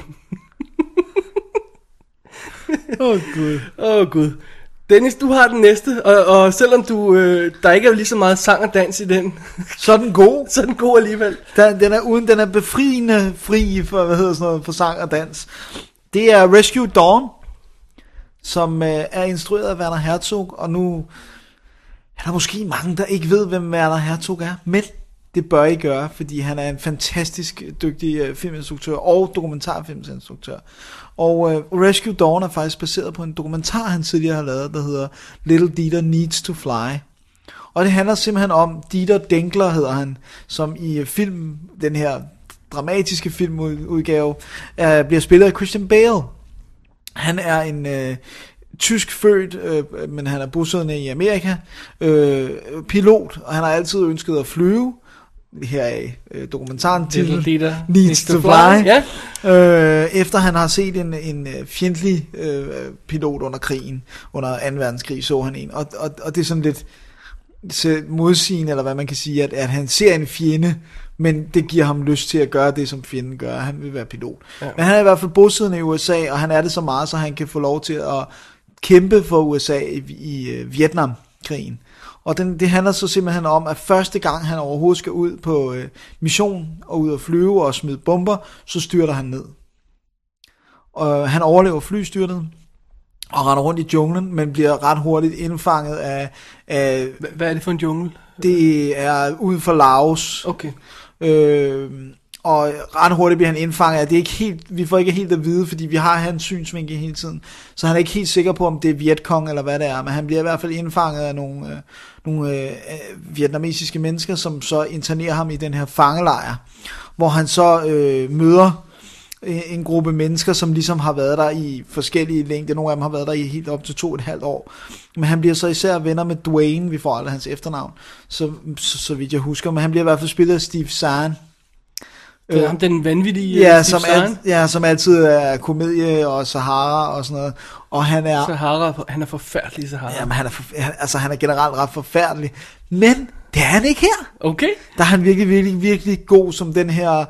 Åh gud. Dennis, du har den næste, og selvom der ikke er lige så meget sang og dans i den, så er den god. Så er den god alligevel. Den er befriende fri for, for sang og dans. Det er Rescue Dawn, som er instrueret af Werner Herzog, og nu er måske mange, der ikke ved, hvem Werner Herzog er, men det bør I gøre, fordi han er en fantastisk dygtig filminstruktør og dokumentarfilminstruktør. Og Rescue Dawn er faktisk baseret på en dokumentar, han tidligere har lavet, der hedder Little Dieter Needs to Fly. Og det handler simpelthen om Dieter Denkler, hedder han, som i film, den her dramatiske filmudgave, bliver spillet af Christian Bale. Han er en tysk født, men han er bosiddende i Amerika, pilot, og han har altid ønsket at flyve. Her er dokumentaren til Needs to Fly. Yeah. Efter han har set en fjendtlig pilot under krigen, under 2. verdenskrig, så han en. Og det er sådan lidt modsigende, eller hvad man kan sige, at han ser en fjende, men det giver ham lyst til at gøre det, som fjenden gør. Han vil være pilot. Ja. Men han er i hvert fald bosiddende i USA, og han er det så meget, så han kan få lov til at kæmpe for USA i Vietnamkrigen. Og det handler så simpelthen om, at første gang han overhovedet skal ud på mission, og ud at flyve og smide bomber, så styrter han ned. Og han overlever flystyrtet, og render rundt i junglen, men bliver ret hurtigt indfanget af hvad er det for en jungle? Det er uden for Laos. Okay. Og ret hurtigt bliver han indfanget af, det er ikke helt, vi får ikke helt at vide, fordi vi har hans synsvinkel hele tiden, så han er ikke helt sikker på, om det er Vietcong eller hvad det er, men han bliver i hvert fald indfanget af nogle vietnamesiske mennesker, som så internerer ham i den her fangelejr, hvor han så møder en gruppe mennesker, som ligesom har været der i forskellige længder. Nogle af dem har været der i helt op til 2,5 år. Men han bliver så især venner med Dwayne, vi får aldrig hans efternavn, så vidt jeg husker, men han bliver i hvert fald spillet af Steve Zahn. Det er ham, den vanvittige Steve Zahn. Som altid er komedie og Sahara og sådan noget. Og han er... Sahara, han er forfærdelig, Sahara. Jamen, han er generelt ret forfærdelig. Men det er han ikke her. Okay. Der er han virkelig, virkelig, virkelig god som den her...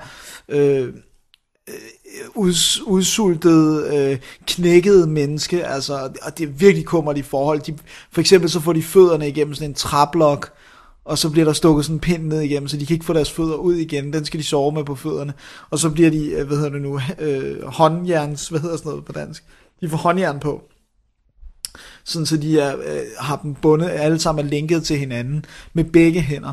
udsultede, knækkede menneske, altså, og det er virkelig kummerlige forhold. For eksempel så får de fødderne igennem sådan en træblok, og så bliver der stukket sådan en pind ned igennem, så de kan ikke få deres fødder ud igen. Den skal de sove med på fødderne. Og så bliver de, håndjerns, hvad hedder sådan noget på dansk? De får håndjern på. Sådan så de har dem bundet, alle sammen er linket til hinanden, med begge hænder.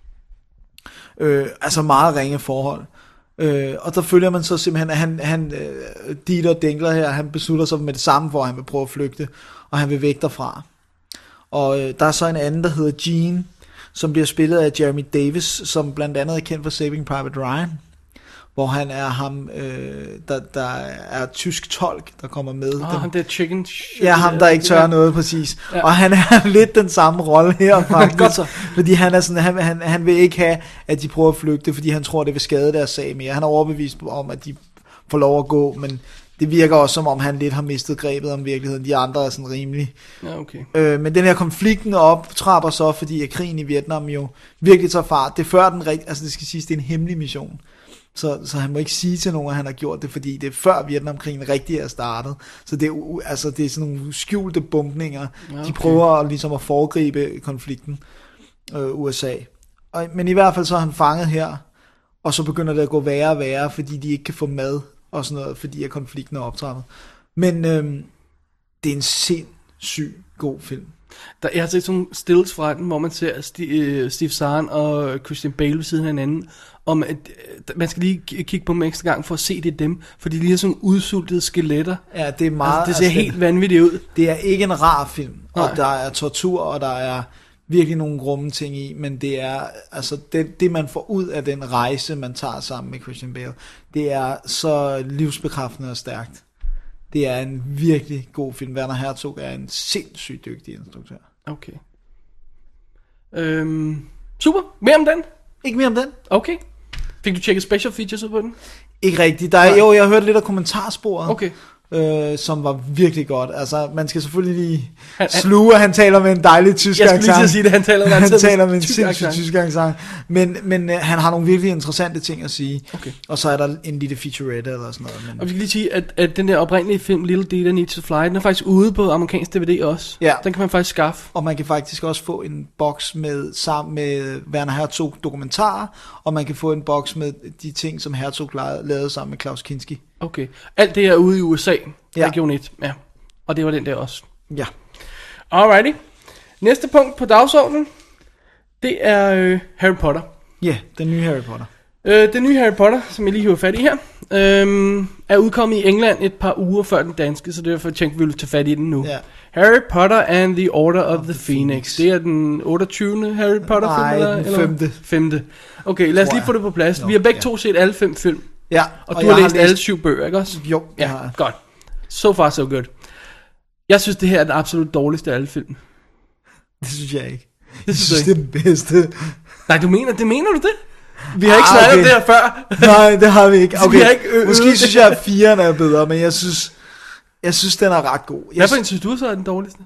Altså meget ringe forhold. Og der følger man så simpelthen, at Dieter Denkler her, han beslutter sig med det samme, hvor han vil prøve at flygte, og han vil væk derfra. Og der er så en anden, der hedder Gene, som bliver spillet af Jeremy Davis, som blandt andet er kendt for Saving Private Ryan, hvor han er ham, der er tysk tolk, der kommer med. Han der chicken. Ja, ham der ikke tør noget, præcis. Ja. Og han er lidt den samme rolle her, faktisk. Fordi han er sådan, han vil ikke have, at de prøver at flygte, fordi han tror, det vil skade deres sag mere. Han er overbevist om, at de får lov at gå, men det virker også, som om han lidt har mistet grebet om virkeligheden. De andre er sådan rimelig. Ja, okay. Men den her konflikten optrapper så, fordi at krigen i Vietnam jo virkelig tager fart. Det er før den altså det skal siges, det er en hemmelig mission. Så han må ikke sige til nogen, at han har gjort det, fordi det er før Vietnamkrigen rigtig er startet. Så det er, det er sådan nogle skjulte bombninger. Ja, okay. De prøver ligesom at foregribe konflikten, USA. Men i hvert fald så er han fanget her, og så begynder det at gå værre og værre, fordi de ikke kan få mad og sådan noget, fordi at konflikten er optrappet. Men det er en sindssygt god film. Jeg har set sådan stills fra den, hvor man ser Steve Zahn og Christian Bale ved siden af hinanden, om at man skal lige kigge på dem ekstra gang for at se det dem, for de lige er sådan udsultede skeletter. Ja, det er meget... Altså, det ser helt vanvittigt ud. Det er ikke en rar film, og der er tortur, og der er virkelig nogle grumme ting i, men det er altså det man får ud af den rejse, man tager sammen med Christian Bale, det er så livsbekræftende og stærkt. Det er en virkelig god film. Werner Herzog er en sindssygt dygtig instruktør. Okay. Super. Mere om den? Ikke mere om den. Okay. Fik du tjekket special features ud på den? Ikke rigtigt. Jo, jeg har hørt lidt af kommentarsporet. Okay. Som var virkelig godt. Altså, man skal selvfølgelig lige sluge, at han taler med en dejlig tysk accent. Jeg skulle lige sige det, han taler med en sindssygt tysk accent. Men han har nogle virkelig interessante ting at sige. Okay. Og så er der en lille featurette eller sådan noget. Men... Og vi kan lige sige, at den der oprindelige film, Little Dieter Needs to Fly, den er faktisk ude på amerikansk DVD også. Ja. Den kan man faktisk skaffe. Og man kan faktisk også få en boks sammen med Werner Herzog dokumentarer, og man kan få en boks med de ting, som Herzog lavede sammen med Klaus Kinski. Okay. Alt det er ude i USA, region 1. Ja. Og det var den der også. Ja. Alrighty. Næste punkt på dagsordenen, det er Harry Potter. Ja, den nye Harry Potter. Den nye Harry Potter, som jeg lige hiver fat i her, er udkommet i England et par uger før den danske, så derfor tænkte vi ville tage fat i den nu. Ja. Harry Potter and the Order of the Phoenix. Det er den 28. Harry Potter film? Nej, den 5. Okay, lad os lige få det på plads. Vi har begge to set alle 5 film. Ja. Og du har læst alle 7 bøger, ikke også? Jo, ja, godt. So far so good. Jeg synes, det her er den absolut dårligste af alle film. Det synes jeg ikke. Jeg synes, det er den bedste. Nej, det mener du det? Vi har ikke snakket om det her før. Nej, det har vi ikke. Okay, måske synes jeg, at 4'eren er bedre, men jeg synes, den er ret god. Hvad for en synes du så er den dårligste?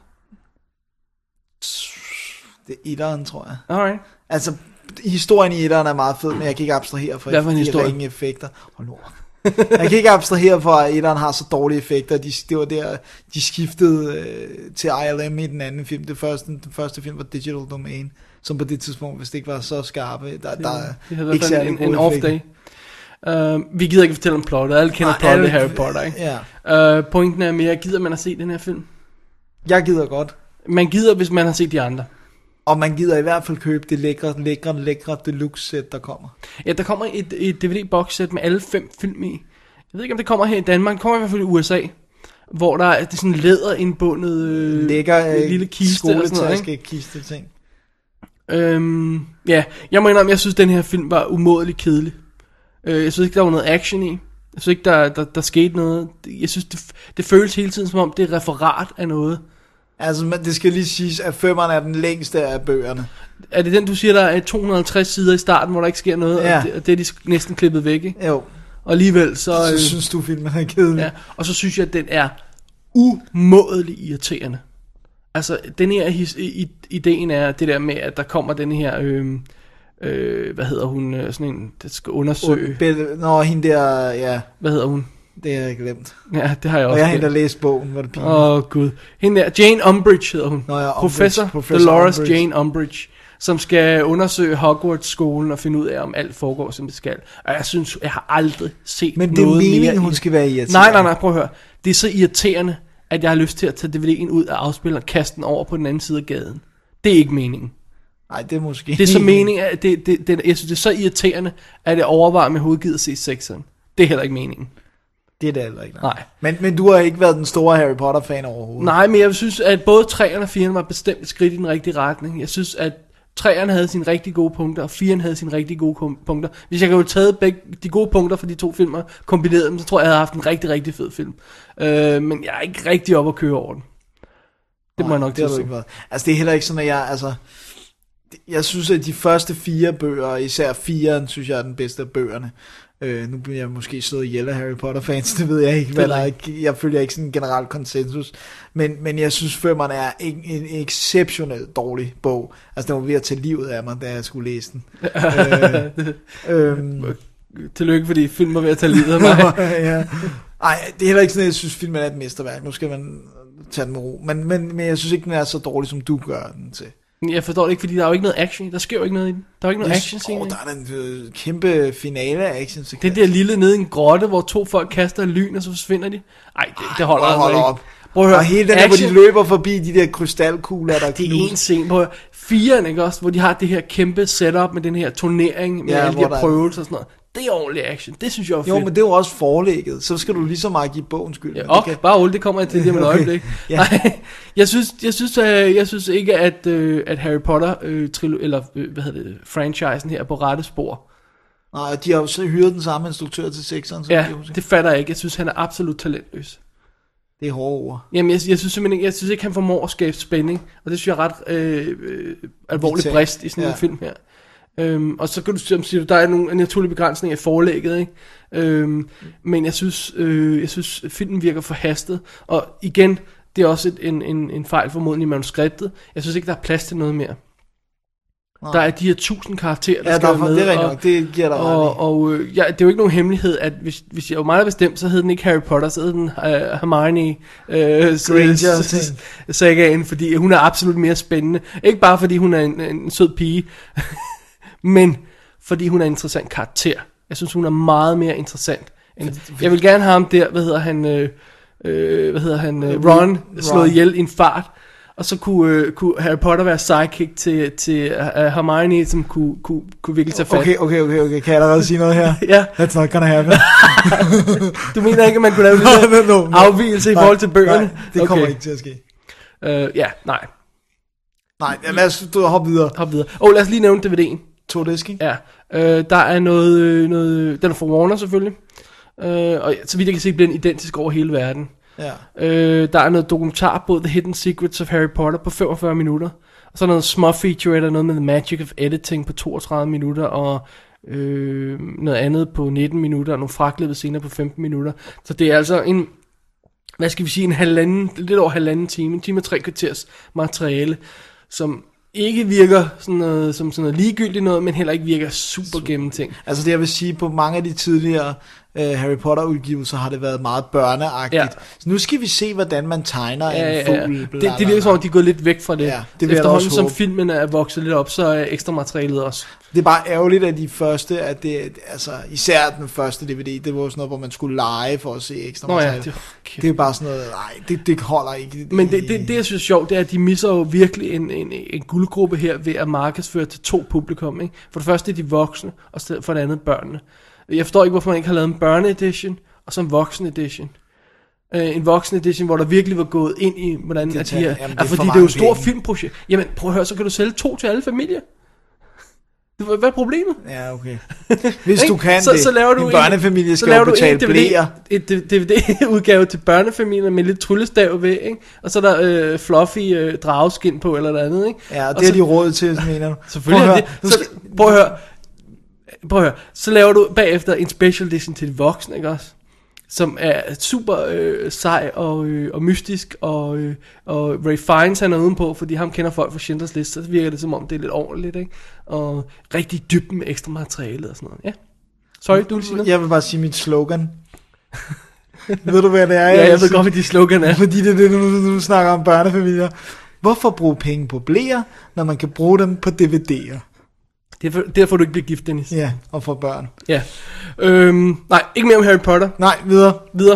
Det er 1'eren, tror jeg. Alright. Altså, historien i 1'eren er meget fed, men jeg kan ikke abstrahere for de ringe effekter. Hold nu. Jeg kan ikke abstrahere for, at 1'eren har så dårlige effekter. Det var der, de skiftede til ILM i den anden film. Den første film var Digital Domain, som på det tidspunkt, hvis det ikke var så skarpe, der er ikke særlig en off day. Vi gider ikke fortælle om plottet. Alle kender plottet i Harry Potter, ikke? Ja. Pointen er mere, gider man at se den her film? Jeg gider godt. Man gider, hvis man har set de andre. Og man gider i hvert fald købe det lækre deluxe sæt, der kommer. Ja, der kommer et DVD-box-sæt med alle 5 film i. Jeg ved ikke, om det kommer her i Danmark. Det kommer i hvert fald i USA. Hvor der er sådan læderindbundet lækker lille kiste og sådan noget, ikke? Kiste ting. Ja, jeg må indrømme, jeg synes, den her film var umådelig kedelig. Jeg synes ikke, der var noget action i. Jeg synes ikke, der skete noget. Jeg synes, det føles hele tiden, som om det er referat af noget. Altså, det skal lige siges, at 5'eren er den længste af bøgerne. Er det den, du siger, der er 250 sider i starten, hvor der ikke sker noget, ja. og det er de næsten klippet væk, ikke? Jo. Og alligevel så synes du, filmen er kedelig. Ja, og så synes jeg, at den er umådelig irriterende. Altså, den her ideen er det der med, at der kommer den her, hvad hedder hun, sådan en, der skal undersøge. Hende der, ja. Hvad hedder hun? Det har jeg glemt. Ja, det har jeg også. Og jeg har hende, der læst bogen, var det pinligt. Gud. Hende der, Jane Umbridge hedder hun. Professor Dolores Umbridge. Jane Umbridge, som skal undersøge Hogwarts-skolen og finde ud af, om alt foregår, som det skal. Og jeg synes, jeg har aldrig set noget mere. Men det er meningen, hun skal være irriterende. Nej, prøv at høre. Det er så irriterende, at jeg har lyst til at tage DVD'en ud af afspilleren og kaste den over på den anden side af gaden. Det er ikke meningen. Nej, det er måske. Det er så meningen, at jeg synes, det er så irriterende, at jeg overvejer med hovedgivet at se 6'eren. Det er heller ikke meningen. Det er det heller ikke. Nej. Men du har ikke været den store Harry Potter-fan overhovedet. Nej, men jeg synes, at både 3'eren og 4'eren var bestemt et skridt i den rigtige retning. Jeg synes, at 3'eren havde sine rigtig gode punkter, og 4'eren havde sine rigtig gode punkter. Hvis jeg kunne have taget begge de gode punkter fra de 2 filmer, kombineret dem, så tror jeg havde haft en rigtig, rigtig fed film. Men jeg er ikke rigtig op at køre over den. Det må jeg nok til at sige. Altså, det er heller ikke sådan, at jeg synes, at de første 4 bøger, især 4'eren, synes jeg er den bedste af bøgerne. Nu bliver jeg måske slået ihjel af Harry Potter fans, det ved jeg ikke, jeg følger ikke sådan en generel konsensus, men jeg synes 5'eren er en exceptionelt dårlig bog. Altså den var ved at tage livet af mig, da jeg skulle læse den. Tillykke, fordi filmen var ved at tage livet af mig. Ja. Ej, det er heller ikke sådan, at jeg synes filmen er et mesterværk. Nu skal man tage den med ro, men jeg synes ikke, den er så dårlig, som du gør den til. Jeg forstår det ikke, fordi der er jo ikke noget action. Der sker jo ikke noget i den. Der er ikke noget action scene. Der er en kæmpe finale af action scene. Det der lille nede i en grotte, hvor 2 folk kaster lyn, og så forsvinder de. Ej, det holder altså ikke. Op. Prøv at høre, og hele den der, hvor de løber forbi de der krystalkugler, der det er en scene. Prøv at høre. 4'eren, ikke også, hvor de har det her kæmpe setup med den her turnering, med alle de her prøvelser og sådan noget. Det er ordentlig action. Det synes jeg er fedt. Jo, men det er jo også forlægget. Så skal du lige så meget give bogen skyld. Ja, okay, bare hold, det kommer jeg til lige om et øjeblik. Ja. Nej, jeg synes ikke, at Harry Potter franchisen her er på rette spor. Nej, de har jo så hyret den samme instruktør til 6'eren. Ja, det fatter jeg ikke. Jeg synes, han er absolut talentløs. Det er hårde ord. Jamen, jeg synes simpelthen ikke, han formår at skabe spænding. Og det synes jeg er ret alvorligt brist i sådan en film her. Og så kan du sige, der er nogle naturlige begrænsninger i forlægget, ikke? Men jeg synes filmen virker forhastet. Og igen, det er også en fejl formodentlig i manuskriptet. Jeg synes ikke, der er plads til noget mere. Nej. Der er de her 1000 karakterer, der skal være med. Det er rigtigt nok, det giver dig det er jo ikke nogen hemmelighed, at hvis jeg var meget bestemt, så hed den ikke Harry Potter, så hed den Hermione Granger, fordi hun er absolut mere spændende. Ikke bare fordi hun er en sød pige, men fordi hun er en interessant karakter. Jeg synes, hun er meget mere interessant. Jeg vil gerne have ham der, hvad hedder han, Ron, slået ihjel i en fart. Og så kunne Harry Potter være sidekick til Hermione, som kunne virkelig tage fat. Okay. Kan jeg allerede sige noget her? Ja. That's not gonna happen. Du mener ikke, at man kunne lave en afvigelse i forhold til bøgerne? Nej, det kommer ikke til at ske. Nej. Nej, lad os hoppe videre. Lad os lige nævne DVD'en. 2 disk, ikke? Ja. Der er noget... Den er fra Warner selvfølgelig. Og så vidt jeg kan se, bliver den identisk over hele verden. Ja. Der er noget dokumentar på The Hidden Secrets of Harry Potter på 45 minutter. Og så er noget små feature, eller noget med The Magic of Editing på 32 minutter, og noget andet på 19 minutter, og nogle fraklipede scener på 15 minutter. Så det er altså en, hvad skal vi sige, lidt over halvanden time, en time og 3 kvarters materiale, som ikke virker som sådan noget ligegyldigt noget, men heller ikke virker super gennemtænkt. Altså det jeg vil sige, på mange af de tidligere Harry Potter udgivelser har det været meget børneagtigt. Ja. Så nu skal vi se, hvordan man tegner en fugl. Det virker som om, de er gået lidt væk fra det. Ja, det efterhånden som filmen er vokset lidt op, så er ekstra materialet også. Det er bare ærgerligt, at de første, at det, altså især den første DVD, det var sådan noget, hvor man skulle lege for at se ekstra materiale. Det er bare sådan noget, nej, det holder ikke. Men det jeg synes er sjovt, det er, at de misser jo virkelig en guldgruppe her ved at markedsføre til 2 publikum. Ikke? For det første er de voksne, og for det andet børnene. Jeg forstår ikke, hvorfor man ikke har lavet en børne-edition, og så en voksen-edition. En voksen-edition, hvor der virkelig var gået ind i, hvordan at de her... fordi det er jo et stort filmprojekt. Jamen, prøv at høre, så kan du sælge 2 til alle familier. Hvad er problemet? Ja, okay. Hvis du kan så laver du en børnefamilie skal jo betale blæer. Et DVD-udgave til børnefamilier med lidt tryllestav ved, ikke? Og så er der fluffy drageskin på, eller noget andet, ikke? Ja, det har de råd til, mener du. Selvfølgelig er det. Prøv at høre. Så laver du bagefter en special edition til de voksne, ikke også? Som er super sej og mystisk, og Ray Fiennes han er udenpå, fordi ham kender folk fra Schindlers List, så virker det som om det er lidt ordentligt, ikke? Og rigtig dybden med ekstra materiale og sådan noget, ja. Sorry, du vil sige noget? Jeg vil bare sige mit slogan. Ved du hvad det er? Ja, jeg ved godt, hvad dit slogan er. Fordi det er det, du snakker om børnefamilier. Hvorfor bruge penge på bleer, når man kan bruge dem på DVD'er? Derfor du ikke bliver gift, Dennis. Ja, og for børn. Ja. Nej, ikke mere om Harry Potter. Nej, videre.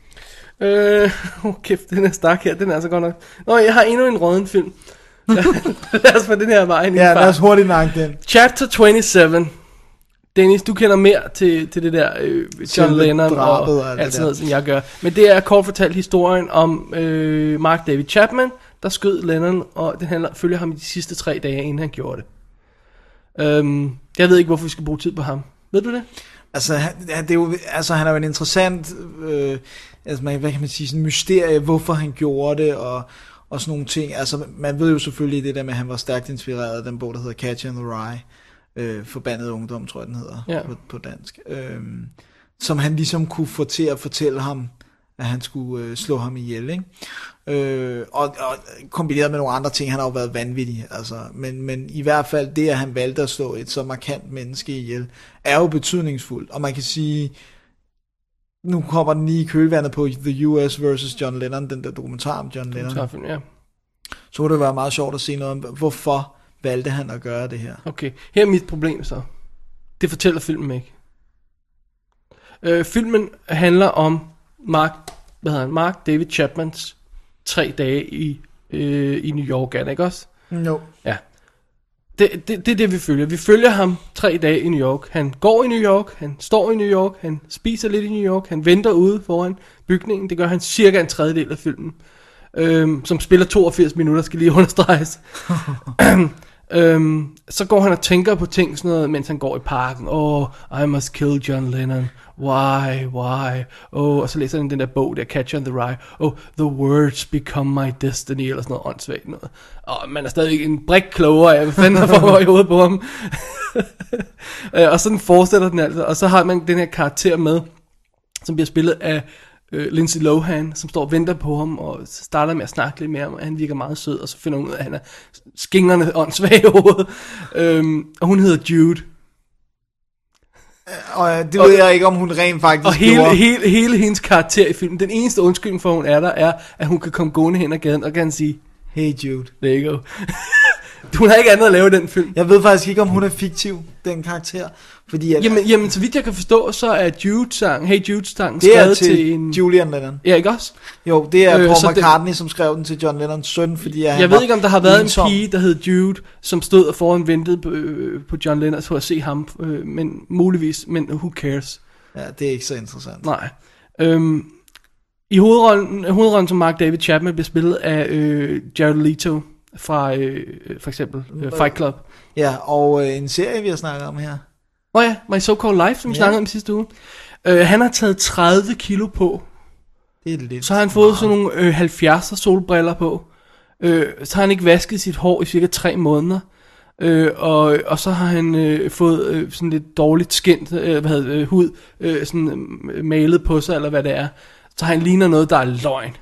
Kæft, den er stak her, den er så godt nok. Nå, jeg har endnu en råden film. Lad os få den her vej. Ja, lad os hurtigt nakke den. Chapter 27. Dennis, du kender mere til det der John Lennon og alt sådan noget, som jeg gør. Men det er kort fortalt historien om Mark David Chapman, der skød Lennon, og den følger ham i de sidste 3 dage, inden han gjorde det. Jeg ved ikke, hvorfor vi skal bruge tid på ham. Ved du det? Altså, han er jo en interessant, hvad kan man sige, sådan mysterie, hvorfor han gjorde det, og sådan nogle ting. Altså, man ved jo selvfølgelig det der med, at han var stærkt inspireret af den bog, der hedder Catcher in the Rye. Forbandet ungdom, tror jeg, den hedder på dansk. Som han ligesom kunne få til at fortælle ham, at han skulle slå ham ihjel, ikke? Og kombineret med nogle andre ting, han har jo været vanvittig, altså, men i hvert fald det, at han valgte at slå et så markant menneske ihjel, er jo betydningsfuldt, og man kan sige, nu kommer den lige i kølvandet på The US vs. John Lennon, den der dokumentar om John Lennon. Ja. Så kunne det være meget sjovt at se noget om, hvorfor valgte han at gøre det her. Okay, her er mit problem så. Det fortæller filmen ikke. Filmen handler om Mark David Chapmans 3 dage i New York, er det ikke også? No. Ja. Det er det, vi følger. Vi følger ham 3 dage i New York. Han går i New York, han står i New York, han spiser lidt i New York, han venter ude foran bygningen. Det gør han cirka en tredjedel af filmen. Som spiller 82 minutter, skal lige understreges. Så går han og tænker på ting sådan noget, mens han går i parken. I must kill John Lennon. Why? Og så læser han den der bog der, Catcher in the Rye. The words become my destiny, eller sådan noget åndssvagt noget. Man er stadig en brik klogere af, hvad fanden der foregår i hovedet på ham. Og sådan fortsætter den altså. Og så har man den her karakter med, som bliver spillet af Lindsay Lohan, som står og venter på ham, og starter med at snakke lidt med ham, og han virker meget sød, og så finder hun ud af, at han er skingrende åndssvag i hovedet. Og hun hedder Jude. Og det ved jeg ikke, om hun rent faktisk og hele hendes karakter i filmen, den eneste undskyldning for, hun er der, er, at hun kan komme gående hen ad gaden, og kan sige, hey Jude. There you go. Hun har ikke andet at lave i den film. Jeg ved faktisk ikke, om hun er fiktiv. den karakter. Fordi at, jamen, så vidt jeg kan forstå, så er Jude-sang, Hey Jude-sang, det er skrevet til en... Julian Lennon. Ja, ikke også? Jo, det er Paul McCartney, som skrev den til John Lennons søn, fordi jeg ved ikke, om der har været en pige, der hed Jude, som stod og foran ventede på John Lennon for at se ham, men muligvis, men who cares? Ja, det er ikke så interessant. Nej. I hovedrollen som Mark David Chapman bliver spillet af Jared Leto fra for eksempel Fight Club. Ja, og en serie, vi har snakket om her. Ja, My So-Called Life, som vi snakkede om sidste uge. Han har taget 30 kilo på. Det er lidt så har han fået sådan nogle 70'er solbriller på. Så har han ikke vasket sit hår i cirka 3 måneder. Og så har han fået sådan lidt dårligt skint hud sådan malet på sig, eller hvad det er. Så han ligner noget, der er løgn.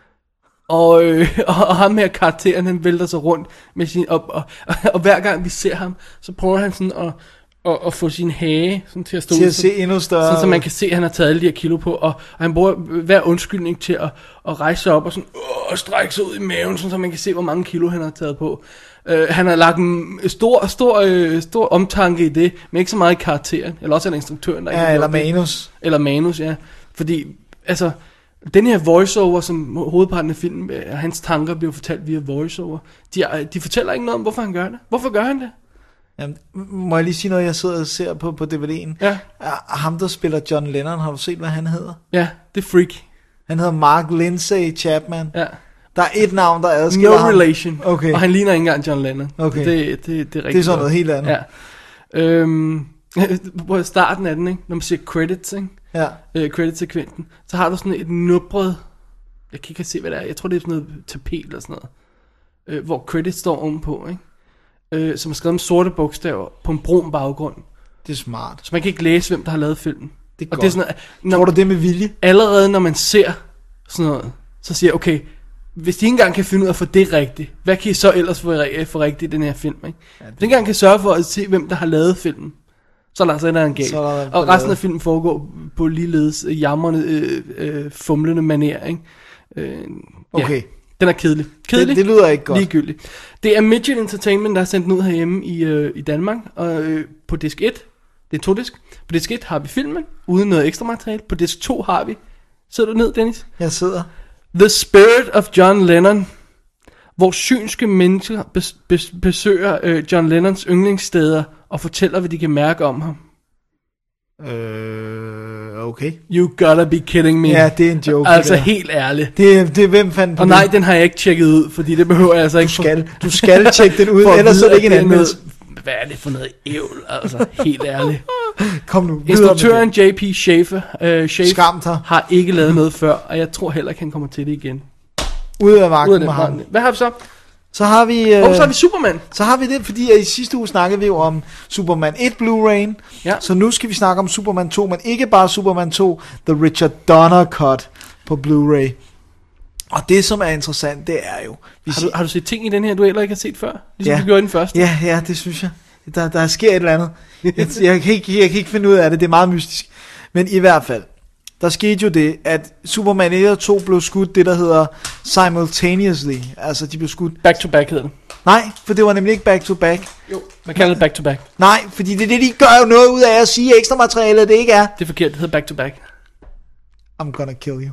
Og ham her karakteren, han vælter sig rundt med sin og hver gang vi ser ham, så prøver han sådan at få sin hage sådan til at stå til at se endnu større, sådan, så man kan se, at han har taget alle de her kilo på, og han bruger hver undskyldning til at rejse sig op og sådan strække sig ud i maven, sådan, så man kan se, hvor mange kilo han har taget på. Han har lagt en stor omtanke i det, men ikke så meget i karakteren, eller også er det instruktøren, der ikke eller manus. Eller manus, ja. Fordi, altså, den her voiceover, som hovedparten af filmen, hans tanker bliver fortalt via voiceover, de fortæller ikke noget om, hvorfor han gør det. Hvorfor gør han det? Jamen, må jeg lige sige noget, jeg sidder og ser på DVD'en? Ja. Ham, der spiller John Lennon, har du set, hvad han hedder? Ja, det er Freak. Han hedder Mark Lindsay Chapman. Ja. Der er et navn, der adskiller ham. No relation. Okay. Og han ligner ikke engang John Lennon. Okay. Det er rigtigt. Det er sådan noget helt andet. Ja. På starten af den, ikke? Når man siger credits, ikke? Ja. Credits-sekvensen, så har du sådan et nubret, jeg kan ikke se, hvad det er, jeg tror, det er sådan noget tapet eller sådan noget, hvor credits står ovenpå, ikke? Som er skrevet med sorte bogstaver på en brun baggrund. Det er smart. Så man kan ikke læse, hvem der har lavet filmen. Det er og godt. Det er sådan, tror du det med vilje? Allerede når man ser sådan noget, så siger jeg, okay, hvis de ikke engang kan finde ud af at få det rigtigt, hvad kan I så ellers få rigtigt i den her film, ikke? Ja, hvis de ikke engang kan sørge for at se, hvem der har lavet filmen, så er der altså en galt. Og resten af filmen foregår på ligeledes jamrende, fumlende manér, ikke? Okay. Den er kedelig. Det lyder ikke godt. Ligegyldigt. Det er Midget Entertainment, der har sendt den ud herhjemme i Danmark, og på disk 1, det er 2 disk. På disk 1 har vi filmen, uden noget ekstra materiale. På disk 2 har vi, sidder du ned, Dennis? Jeg sidder. The Spirit of John Lennon, hvor synske mennesker besøger John Lennons yndlingssteder og fortæller, hvad de kan mærke om ham. Okay. You gotta be kidding me. Ja, det er en joke. Altså helt ærligt. Det er hvem fandt på og det? Nej, den har jeg ikke tjekket ud, fordi det behøver jeg altså ikke. Du skal tjekke den ud, ellers er det ikke en anmeldelse. Hvad er det for noget ævl, altså helt ærligt. Kom nu. Instruktøren J.P. Schaffer har ikke lavet noget før, og jeg tror heller ikke, han kommer til det igen. Ud af vagten med ham. Hvad har vi så? Så har vi så har vi Superman. Så har vi det, fordi i sidste uge snakkede vi jo om Superman 1 Blu-ray. Ja. Så nu skal vi snakke om Superman 2, men ikke bare Superman 2, The Richard Donner Cut på Blu-ray. Og det som er interessant, det er jo... Har du set ting i den her, du heller ikke har set før? Ligesom du gjorde den første? Ja, det synes jeg. Der sker et eller andet. Jeg kan ikke finde ud af det, det er meget mystisk. Men i hvert fald, der skete jo det, at Superman 1 og 2 blev skudt det, der hedder simultaneously. Altså, de blev skudt... Back to back hedder det. Nej, for det var nemlig ikke back to back. Jo, man kalder det back to back. Nej, fordi det er det, de gør jo noget ud af at sige ekstra materiale, det ikke er. Det er forkert, det hedder back to back. I'm gonna kill you.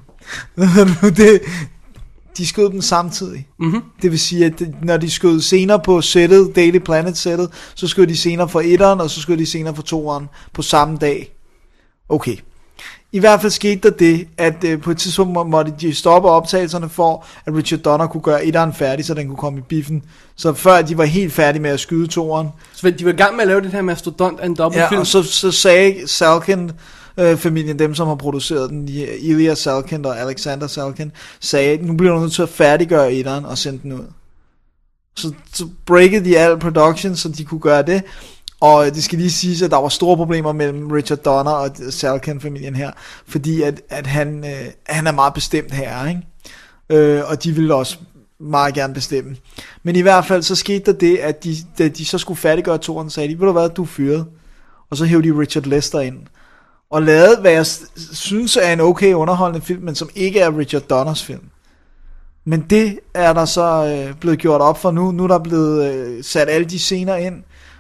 De skød dem samtidig. Mm-hmm. Det vil sige, at når de skød scener på sættet, Daily Planet sættet, så skød de scener for 1'eren, og så skød de scener for 2'eren på samme dag. Okay. I hvert fald skete der det, at på et tidspunkt måtte de stoppe optagelserne for, at Richard Donner kunne gøre 1'eren færdig, så den kunne komme i biffen. Så før de var helt færdige med at skyde 2'eren. Så de var i gang med at lave den her mastodont af en dobbeltfilm? Ja, og så sagde Salkind, familien, dem som har produceret den, Ilya Salkind og Alexander Salkind, sagde, nu bliver du nødt til at færdiggøre 1'eren og sende den ud. Så breakede de al production, så de kunne gøre det. Og det skal lige siges, at der var store problemer mellem Richard Donner og Salkind-familien her, fordi at han er meget bestemt her, ikke? Og de ville også meget gerne bestemme. Men i hvert fald så skete der det, at da de så skulle færdiggøre 2'eren, sagde de, ved du hvad, du er fyret. Og så hævde de Richard Lester ind. Og lavede, hvad jeg synes er en okay underholdende film, men som ikke er Richard Donners film. Men det er der så blevet gjort op for nu. Nu er der blevet sat alle de scener ind,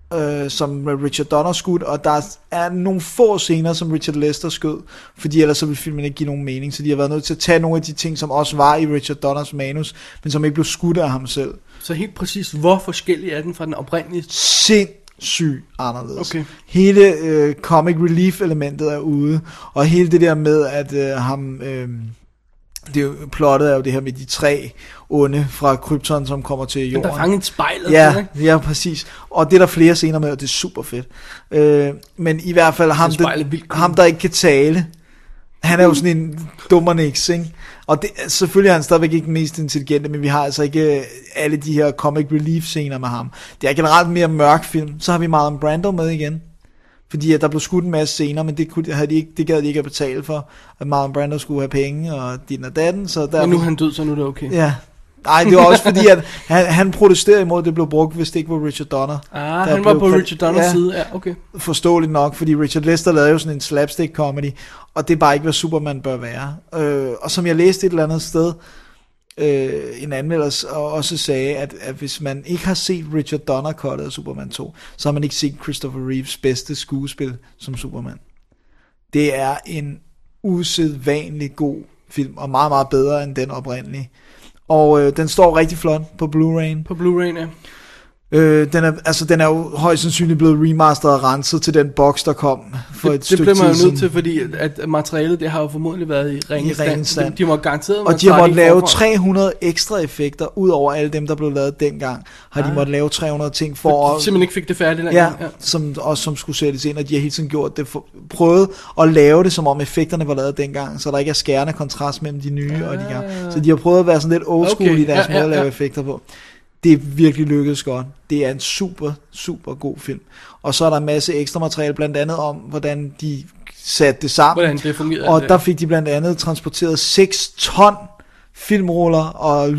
som Richard Donner skød, og der er nogle få scener, som Richard Lester skød, fordi ellers så ville filmen ikke give nogen mening, så de har været nødt til at tage nogle af de ting, som også var i Richard Donners manus, men som ikke blev skudt af ham selv. Så helt præcis, hvor forskellig er den fra den oprindelige? Sindssygt anderledes. Okay. Hele comic relief elementet er ude, og hele det der med, at ham... det er jo, plottet er jo det her med de 3 onde fra Krypton, som kommer til jorden. Men der er fanget et spejl. Ja, præcis. Og det er der flere scener med, og det er super fedt. Men i hvert fald ham der ikke kan tale, han er jo sådan en dummerniks, ikke? Og det, selvfølgelig er han stadigvæk ikke den mest intelligente, men vi har altså ikke alle de her comic relief scener med ham. Det er generelt mere mørk film. Så har vi Marlon Brando med igen. Fordi at der blev skudt en masse scener, men det gad de ikke at betale for, at Marlon Brando skulle have penge, og din og datten. Så der, men nu er han død, så nu er det okay. Ja. Nej, det var også fordi, at han protesterede imod, at det blev brugt, hvis det ikke var Richard Donner. Han var på Richard Donners side, ja, okay. Forståeligt nok, fordi Richard Lester lavede jo sådan en slapstick comedy, og det er bare ikke, hvad Superman bør være. Og som jeg læste et eller andet sted, en anmelder også sagde, at hvis man ikke har set Richard Donner cuttet af Superman 2, så har man ikke set Christopher Reeves bedste skuespil som Superman. Det er en usædvanlig god film, og meget, meget bedre end den oprindelige. Og den står rigtig flot på Blu-ray. På Blu-ray, ja. Den er jo højst sandsynligt blevet remasteret og renset til den boks, der kom for et stykke tid siden. Det blev man jo nødt til, fordi at materialet, det har jo formodentlig været i ren stand. De må garanteret... Og de har måttet lave 300 ekstra effekter, ud over alle dem, der blev lavet dengang. Har de måttet lave 300 ting for... De simpelthen ikke fik det færdigt dengang. Ja, som skulle sættes ind, og de har hele tiden gjort det. Prøvet at lave det, som om effekterne var lavet dengang, så der ikke er skærende kontrast mellem de nye og de gamle. Så de har prøvet at være sådan lidt old school i deres måde at lave effekter på. Det er virkelig lykkedes godt. Det er en super, super god film. Og så er der en masse ekstra materiale, blandt andet om, hvordan de satte det sammen. Hvordan det fungerede. Og der fik de blandt andet transporteret 6 ton filmruller og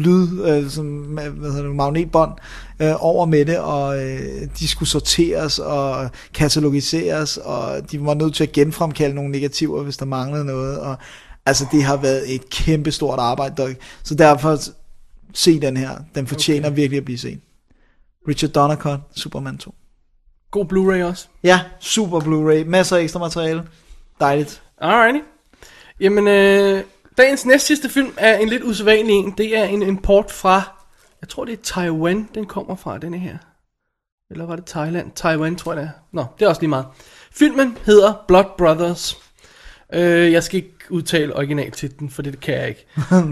magnetbånd over med det, og de skulle sorteres og katalogiseres, og de var nødt til at genfremkalde nogle negativer, hvis der manglede noget. Og altså, det har været et kæmpe stort arbejde. Så derfor... Se den her. Den fortjener virkelig at blive set. Richard Donner cut, Superman 2. God Blu-ray også. Ja, super Blu-ray. Masser af ekstra materiale. Dejligt. Alrighty. Jamen, dagens næst sidste film er en lidt usædvanlig en. Det er en import fra, jeg tror det er Taiwan, den kommer fra, denne her. Eller var det Thailand? Taiwan, tror jeg det er. Nå, det er også lige meget. Filmen hedder Blood Brothers. Jeg skal ikke udtale originaltitlen, for det kan jeg ikke.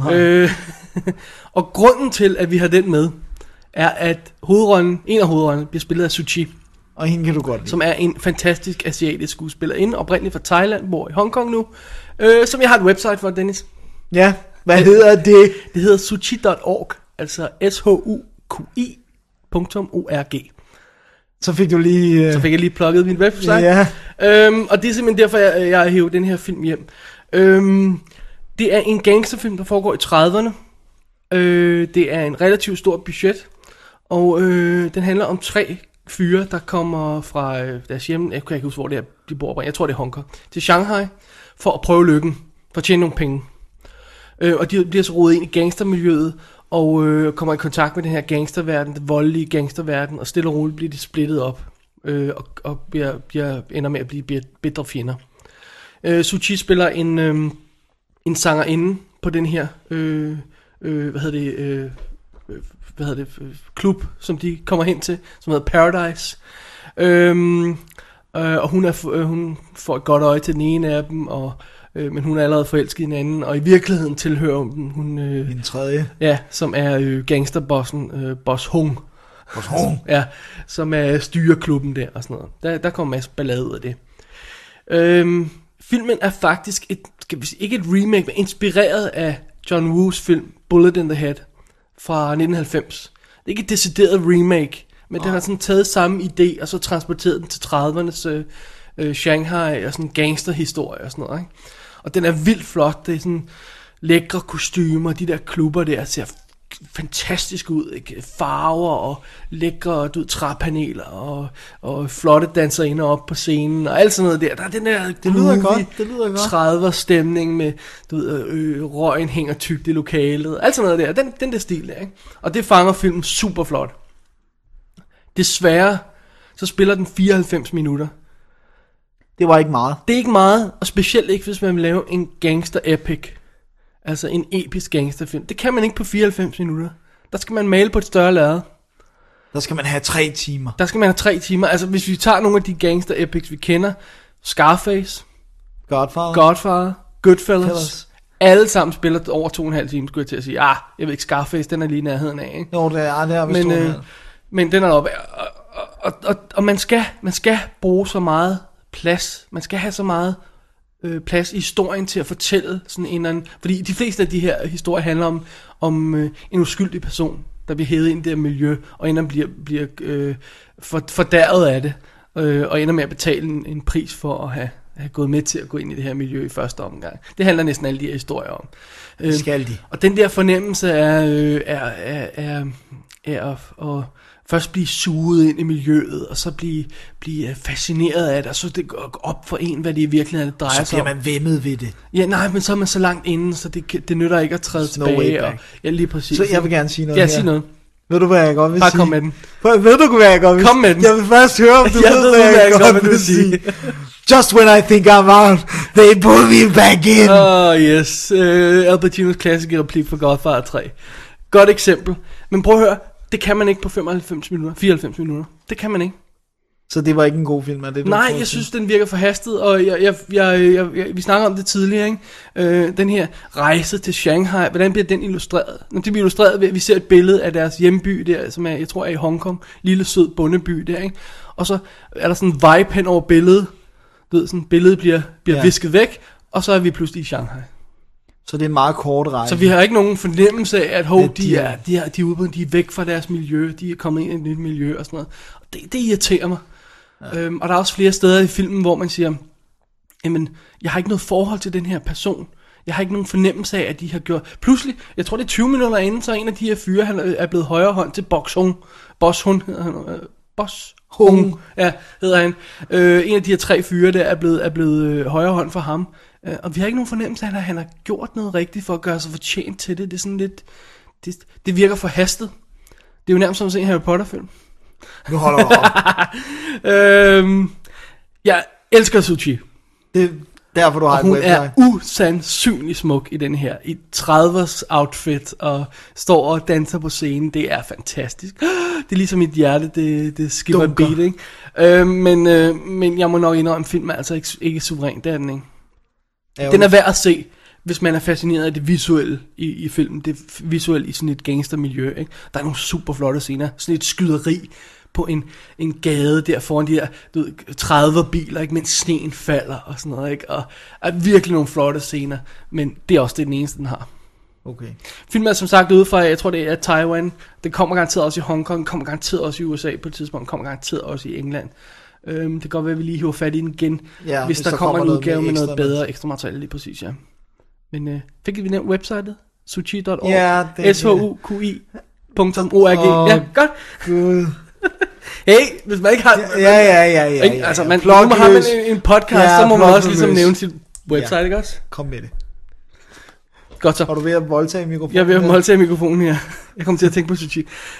Og grunden til, at vi har den med, er, at en af hovedrollerne bliver spillet af Suchi. Og hende kan du godt lide. Som er en fantastisk asiatisk skuespillerinde, oprindeligt fra Thailand, bor i Hongkong nu. Som jeg har et website for, Dennis. Ja, hvad hedder det? Det hedder suchi.org, altså SHUQI.org. Så fik du lige... Så fik jeg lige plugget min website. Ja. Og det er simpelthen derfor, jeg har hævet den her film hjem. Det er en gangsterfilm, der foregår i 30'erne. Det er en relativt stor budget. Og den handler om 3 fyre, der kommer fra deres hjem. Jeg kan ikke huske, hvor det er, de bor. Jeg tror, det er Hongkong. Til Shanghai for at prøve lykken. For at tjene nogle penge. Og de bliver så rodet ind i gangstermiljøet. Og kommer i kontakt med den her gangsterverden, den voldelige gangsterverden, og stille og roligt bliver de splittet op, og ender med at blive bedre fjender. Suchi spiller en sangerinde på den her, klub, som de kommer hen til, som hedder Paradise. Og hun får et godt øje til den ene af dem, men hun er allerede forelsket i en anden, og i virkeligheden tilhører hun en tredje. Ja, som er gangsterbossen Boss Hong. Boss Hong. Ja, som er styreklubben der og sådan noget. Der kommer en masse ballade ud af det. Filmen er faktisk ikke et remake, men inspireret af John Woos film Bullet in the Head fra 1990. Det er ikke et decideret remake, men den har sådan taget samme idé og så transporteret den til 30'ernes Shanghai og sådan gangsterhistorie og sådan noget, ikke? Og den er vildt flot. Det er sådan lækre kostymer, de der klubber der ser fantastisk ud, ikke? Farver og lækre træpaneler og flotte danserinder op på scenen og alt sådan noget der. Der er den der det lyder godt. 30'er stemning med røgen hænger tykt i lokalet. Alt sådan noget der. Den der stil der, ikke? Og det fanger filmen super flot. Desværre så spiller den 94 minutter. Det var ikke meget. Det er ikke meget, og specielt ikke, hvis man vil lave en gangster-epic. Altså en episk gangsterfilm. Det kan man ikke på 94 minutter. Der skal man male på et større lærred. Der skal man have 3 timer. Der skal man have 3 timer. Altså hvis vi tager nogle af de gangster-epics, vi kender. Scarface. Godfather. Goodfellas. Alle sammen spiller over 2,5 timer, skulle jeg til at sige. Jeg ved ikke, Scarface, den er lige i nærheden af, ikke? Jo, det er vist men den er oppe. Og man skal bruge så meget plads. Man skal have så meget plads i historien til at fortælle sådan en eller anden. Fordi de fleste af de her historier handler om en uskyldig person, der bliver hævet ind i det her miljø, og ender bliver fordærvet af det, og ender med at betale en pris for at have gået med til at gå ind i det her miljø i første omgang. Det handler næsten alle de her historier om. Skal de. Og den der fornemmelse er at først blive suget ind i miljøet, og så blive fascineret af det, og så det går op for en, hvad det i virkeligheden drejer sig om. Så bliver man væmmet ved det. Ja, nej, men så er man så langt inde, så det nytter ikke at træde tilbage. Og, ja, lige præcis. Så jeg vil gerne sige noget her. Sig noget. Ved du, hvad jeg godt vil sige? Bare kom med den. Ved du, hvad jeg godt vil sige? Kom med den. Jeg vil først høre, om du ved, hvad jeg godt vil sige. Just when I think I'm out, they pull me back in. Yes. Al Pacinos klassiske replik for Godfather 3. Godt eksempel. Men prøv at høre, det kan man ikke på 94 minutter. Det kan man ikke. Så det var ikke en god film, er det? Nej, jeg synes, den virker forhastet, og vi snakker om det tidligere, ikke? Den her rejse til Shanghai, hvordan bliver den illustreret? Det bliver illustreret ved, at vi ser et billede af deres hjemby der, som jeg tror er i Hongkong, lille sød bondeby der, ikke? Og så er der sådan en vibe hen over billedet, sådan billedet bliver visket væk, og så er vi pludselig i Shanghai. Så det er en meget kort rejse. Så vi har ikke nogen fornemmelse af, at de er ude, de er væk fra deres miljø, de er kommet ind i et nyt miljø og sådan noget. Og det irriterer mig. Ja. Og der er også flere steder i filmen, hvor man siger, jamen, jeg har ikke noget forhold til den her person. Jeg har ikke nogen fornemmelse af, at de har gjort. Pludselig, jeg tror det er 20 minutter inden, så en af de her fyre, han er blevet højre hånd til Boss Hung hedder han. Boss Hung, ja, hedder han. En af de her 3 fyre, der er blevet højre hånd for ham. Og vi har ikke nogen fornemmelse af, at han har gjort noget rigtigt for at gøre sig fortjent til det. Det er sådan lidt, det virker forhastet. Det er jo nærmest som at se en Harry Potter-film. Nu holder du op. Jeg elsker Suu Kyi. Det er derfor, du har et website. Hun er usandsynlig smuk i den her. I 30'ers outfit, og står og danser på scenen. Det er fantastisk. Det er ligesom mit hjerte, det skipper et beat, ikke? Men jeg må nok indrømme, filmen er altså ikke suveræn. Det er den ikke. Den er værd at se, hvis man er fascineret af det visuelle i filmen. Det visuelle i sådan et gangstermiljø, ikke? Der er nogle super flotte scener. Sådan et skyderi på en gade der foran de her 30 biler, ikke? Mens sneen falder og sådan noget, ikke? Og er virkelig nogle flotte scener. Men det er også den eneste, den har. Okay. Filmen er som sagt ude fra, jeg tror det er Taiwan. Det kommer garanteret også i Hongkong. Kommer garanteret også i USA på et tidspunkt. Kommer garanteret også i England. Det kan godt være, at vi lige hiver fat i den igen, hvis der kommer en udgave med noget bedre ekstra materiale, lige præcis, ja. Men fik vi nævnt websitet? Suki.org? Ja, SHUQI.org. Ja, godt. Gud. Hey, hvis man ikke har... Ja. Altså, man har en podcast, så må man også ligesom nævne sit website, ikke også? Kom med det. Godt så. Har du ved at voldtage mikrofonen? Jeg er ved at voldtage mikrofonen her. Jeg kommer til at tænke på Suki.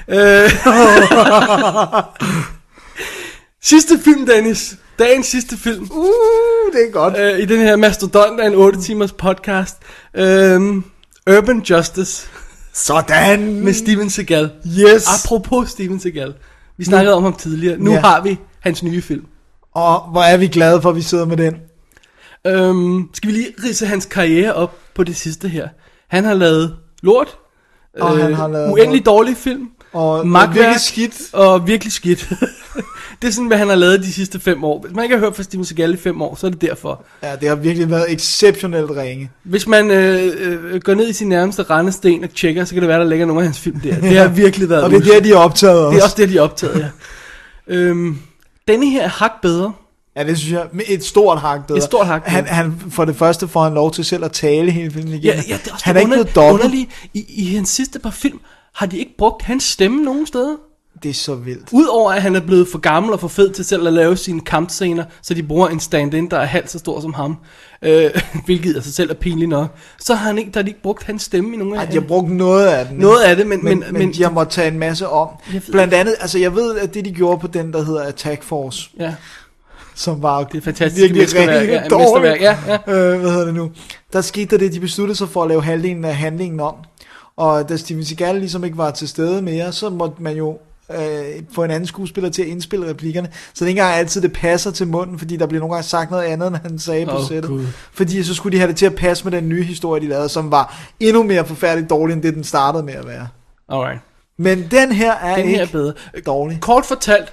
Sidste film, Dennis. Dagens sidste film. Det er godt. I den her mastodont af en 8 timers podcast. Urban Justice. Sådan. Med Steven Seagal. Yes. Apropos Steven Seagal. Vi snakkede om ham tidligere. Nu har vi hans nye film. Og hvor er vi glade for, at vi sidder med den. Skal vi lige ridse hans karriere op på det sidste her. Han har lavet lort. Og han har lavet uendelig dårlig film. Og virkelig skidt. Og virkelig skidt. Det er sådan, hvad han har lavet de sidste 5 år. Hvis man ikke har hørt fra Steven Seagal i 5 år, så er det derfor. Ja, det har virkelig været exceptionelt ringe. Hvis man går ned i sin nærmeste rendesten og tjekker, så kan det være, der ligger nogle af hans film der. Det har virkelig været. Og det er der, de er optaget også. Det er også det, de er optaget, ja. Denne her er hak bedre. Ja, det synes jeg. Et stort hak bedre. Et stort hak bedre. Han for det første får han lov til selv at tale hele filmen igen. Ja, det er også han er ikke noget dobbelt. I hans sidste par film har de ikke brugt hans stemme nogen steder. Det er så vildt. Udover at han er blevet for gammel og for fed til selv at lave sine kampscener, så de bruger en stand-in, der er halvt så stor som ham, hvilket altså selv er pinligt nok, så har han ikke, der har de ikke brugt hans stemme i nogen af de har brugt noget af den. Noget af det, men de har måttet tage en masse om. Blandt andet, altså jeg ved, at det de gjorde på den, der hedder Attack Force, som var det er fantastisk virkelig rigtig dårligt. Ja. Hvad hedder det nu? Der skete der det, de besluttede sig for at lave halvdelen af handlingen om. Og da Steven Seagal ligesom ikke var til stede mere, så måtte man jo få en anden skuespiller til at indspille replikkerne. Så det er ikke engang altid, det passer til munden, fordi der bliver nogle gange sagt noget andet, end han sagde på sættet. God. Fordi så skulle de have det til at passe med den nye historie, de lavede, som var endnu mere forfærdeligt dårlig, end det den startede med at være. Alright. Men den her er ikke bedre. Dårlig. Kort fortalt,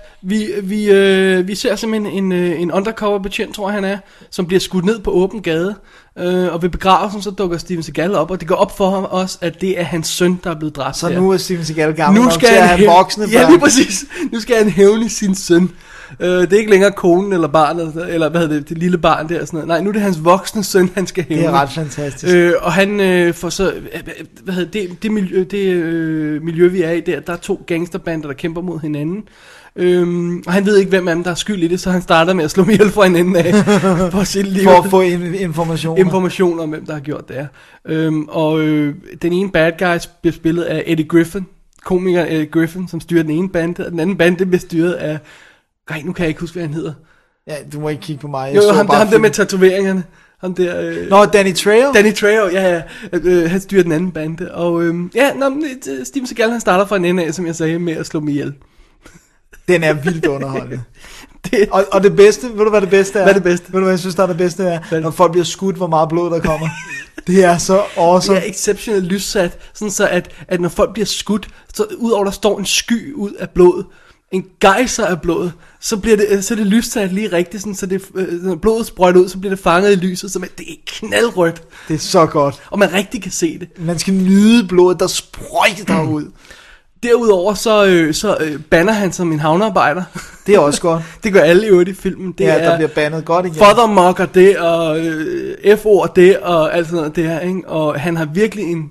vi ser simpelthen en undercover betjent, tror jeg han er, som bliver skudt ned på åben gade, og ved begravelsen så dukker Steven Seagal op, og det går op for ham også, at det er hans søn, der er blevet dræbt. Så nu er Steven Seagal gammel nok til at have voksne børn. Ja, lige præcis. Nu skal han hævne sin søn. Det er ikke længere konen eller barnet, eller hvad hedder det lille barn der og sådan noget. Nej, nu er det hans voksne søn, han skal hævne. Det er ret fantastisk. Og han får så, hvad hedder det miljø vi er i der er 2 gangsterbander, der kæmper mod hinanden. Og han ved ikke, hvem af dem, der er skyld i det, så han starter med at slå ihjel fra hinanden af for sit liv. For at få informationer om, hvem der har gjort det her. Den ene bad guy bliver spillet af Eddie Griffin, komikeren Eddie Griffin, som styrer den ene bande, og den anden bande bliver styret af, nu kan jeg ikke huske, hvad han hedder. Ja, du må ikke kigge på mig. Ham der med tatoveringerne. Ham der, Nå, Danny Trejo? Danny Trejo, ja. Han styrer den anden bande. Og Steven Seagal, han starter fra en ende af, som jeg sagde, med at slå mig ihjel. Den er vildt underholdende. Og det bedste, ved du hvad det bedste er? Hvad er det bedste? Ved du hvad jeg synes, der er det bedste er? Når folk bliver skudt, hvor meget blod der kommer. Det er så awesome. Det er exceptionelt lyssat, sådan så at når folk bliver skudt, så udover der står en sky ud af blod, en gejser af blod, så er det lyssat lige rigtigt, sådan, så det, når blodet sprøjter ud, så bliver det fanget i lyset, så det er knaldrødt. Det er så godt. Og man rigtig kan se det. Man skal nyde blodet, der sprøjter ud. Derudover så banner han som en havnearbejder. Det er også godt. Det gør alle i øvrigt i filmen. Det ja, der bliver bandet godt igen. Fathermocker det, og F-ord det, og alt sådan noget det her, ikke? Og han har virkelig en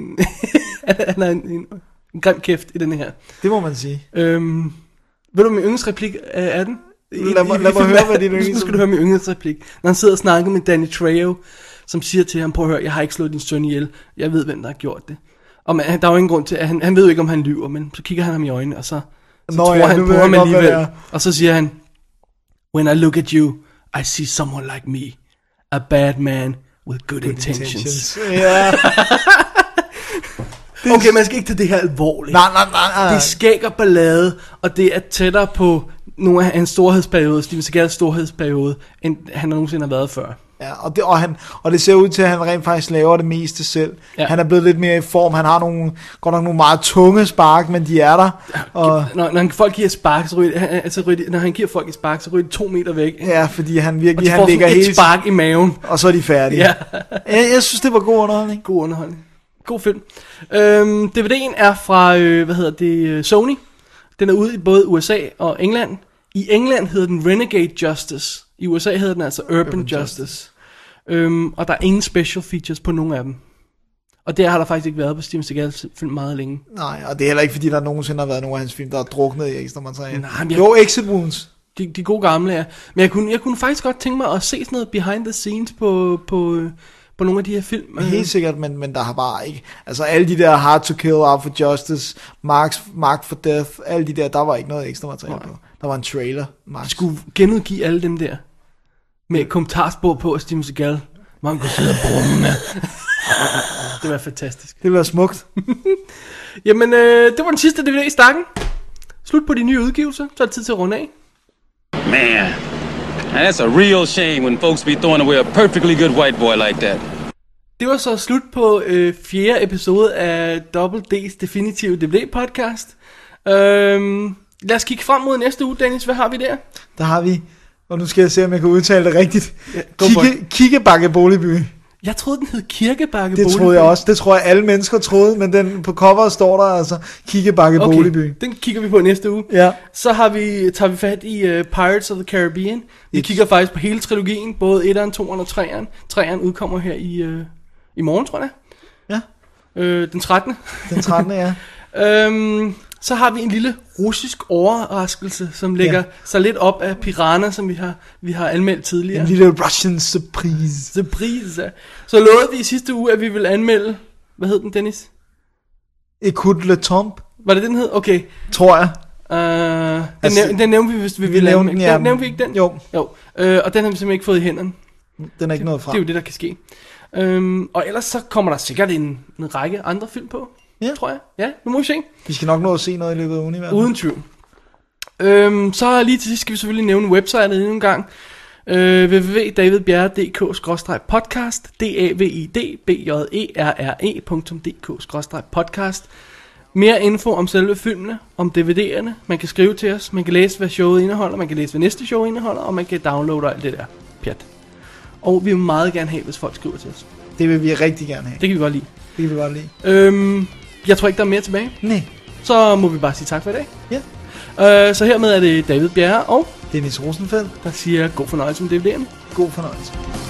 grim kæft i den her. Det må man sige. Ved du min yndlingsreplik af den? Lad mig høre, hvad din yndlingsreplik. Nu skal du høre min yndlingsreplik. Når han sidder og snakker med Danny Trejo, som siger til ham, prøv at høre, jeg har ikke slået din søn ihjel. Jeg ved, hvem der har gjort det. Og der er jo ingen grund til, at han ved jo ikke, om han lyver, men så kigger han ham i øjnene, og så tror han på ham alligevel. Og så siger han, when I look at you, I see someone like me. A bad man with good intentions. Yeah. Okay, man skal ikke tage det her alvorligt. Nej. Det er skæg og ballade, og det er tættere på nogle af hans storhedsperiode, Steven Seagals storhedsperiode, end han nogensinde har været før. Ja, og det ser ud til, at han rent faktisk laver det meste selv. Ja. Han er blevet lidt mere i form. Han har godt nok nogle meget tunge spark, men de er der. Og når folk giver spark, så når han giver folk et spark, så ryger de 2 meter væk. Ikke? Ja, fordi han virkelig han ligger helt et spark i maven, og så er de færdige. Ja. Jeg synes det var god underholdning. God underholdning. God film. DVD'en er fra Sony. Den er ude i både USA og England. I England hedder den Renegade Justice. I USA hedder den altså Urban Justice. Og der er ingen special features på nogen af dem. Og det har der faktisk ikke været på Steven Seagals film meget længe. Nej, og det er heller ikke fordi der nogensinde har været nogen af hans film der er druknet i ekstra materiale. Jo, Exit Wounds. De gode gamle, ja. Men jeg kunne faktisk godt tænke mig at se sådan noget behind the scenes på nogle af de her film. Helt sikkert, men der har bare ikke. Altså alle de der Hard to Kill, Out for Justice, Mark for Death, alle de der var ikke noget ekstra materiale på. Der var en trailer. De skulle genudgive alle dem der. Med kommentarspor på Steven Seagal. Man kunne sidde og brumme. Det var fantastisk. Det var smukt. Jamen, det var den sidste DVD i stakken. Slut på de nye udgivelser. Så er det tid til at runde af. Man, that's a real shame when folks be throwing away a perfectly good white boy like that. Det var så slut på 4. episode af Double D's Definitive DVD podcast. Lad os kigge frem mod næste uge, Dennis. Hvad har vi der? Der har vi, og nu skal jeg se, om jeg kan udtale det rigtigt. Ja, Kikkebakke Boligby. Jeg troede, den hed Kirkebakke Boligby. Det troede jeg også. Det tror jeg, alle mennesker troede, men den på coveret står der altså Kikkebakke Boligby. Den kigger vi på næste uge. Ja. Så tager vi fat i Pirates of the Caribbean. Vi kigger faktisk på hele trilogien, både 1'eren, 2'eren og 3'eren. 3'eren udkommer her i morgen, tror jeg. Ja. Den 13. Den 13, ja. så har vi en lille russisk overraskelse, som lægger sig lidt op af Piranha, som vi har anmeldt tidligere. En lille Russian surprise. Så lovede vi i sidste uge, at vi ville anmelde, hvad hed den, Dennis? Écoute le tombe. Var det den hed? Okay. Tror jeg. Den nævnte vi, hvis vi ville anmelde. Ja. Nævnte vi ikke den? Jo. Og den har vi simpelthen ikke fået i hænderne. Den er ikke noget fra. Det er jo det, der kan ske. Og ellers så kommer der sikkert en række andre film på, tror jeg. Ja, nu må vi se. Vi skal nok nå at se noget i løbet af ugen i hvert fald. Uden tvivl. Så lige til sidst skal vi selvfølgelig nævne websitet endnu en gang. www.davidbjerre.dk/podcast davidbjerre.dk/podcast. Mere info om selve filmene, om DVD'erne. Man kan skrive til os, man kan læse, hvad showet indeholder, man kan læse, hvad næste show indeholder, og man kan downloade alt det der pjat. Og vi vil meget gerne have, hvis folk skriver til os. Det vil vi rigtig gerne have. Det kan vi godt lide. Jeg tror ikke, der er mere tilbage. Nej. Så må vi bare sige tak for i dag. Ja. Så hermed er det David Bjerre og Dennis Rosenfeldt, der siger god fornøjelse med DVD'erne. God fornøjelse.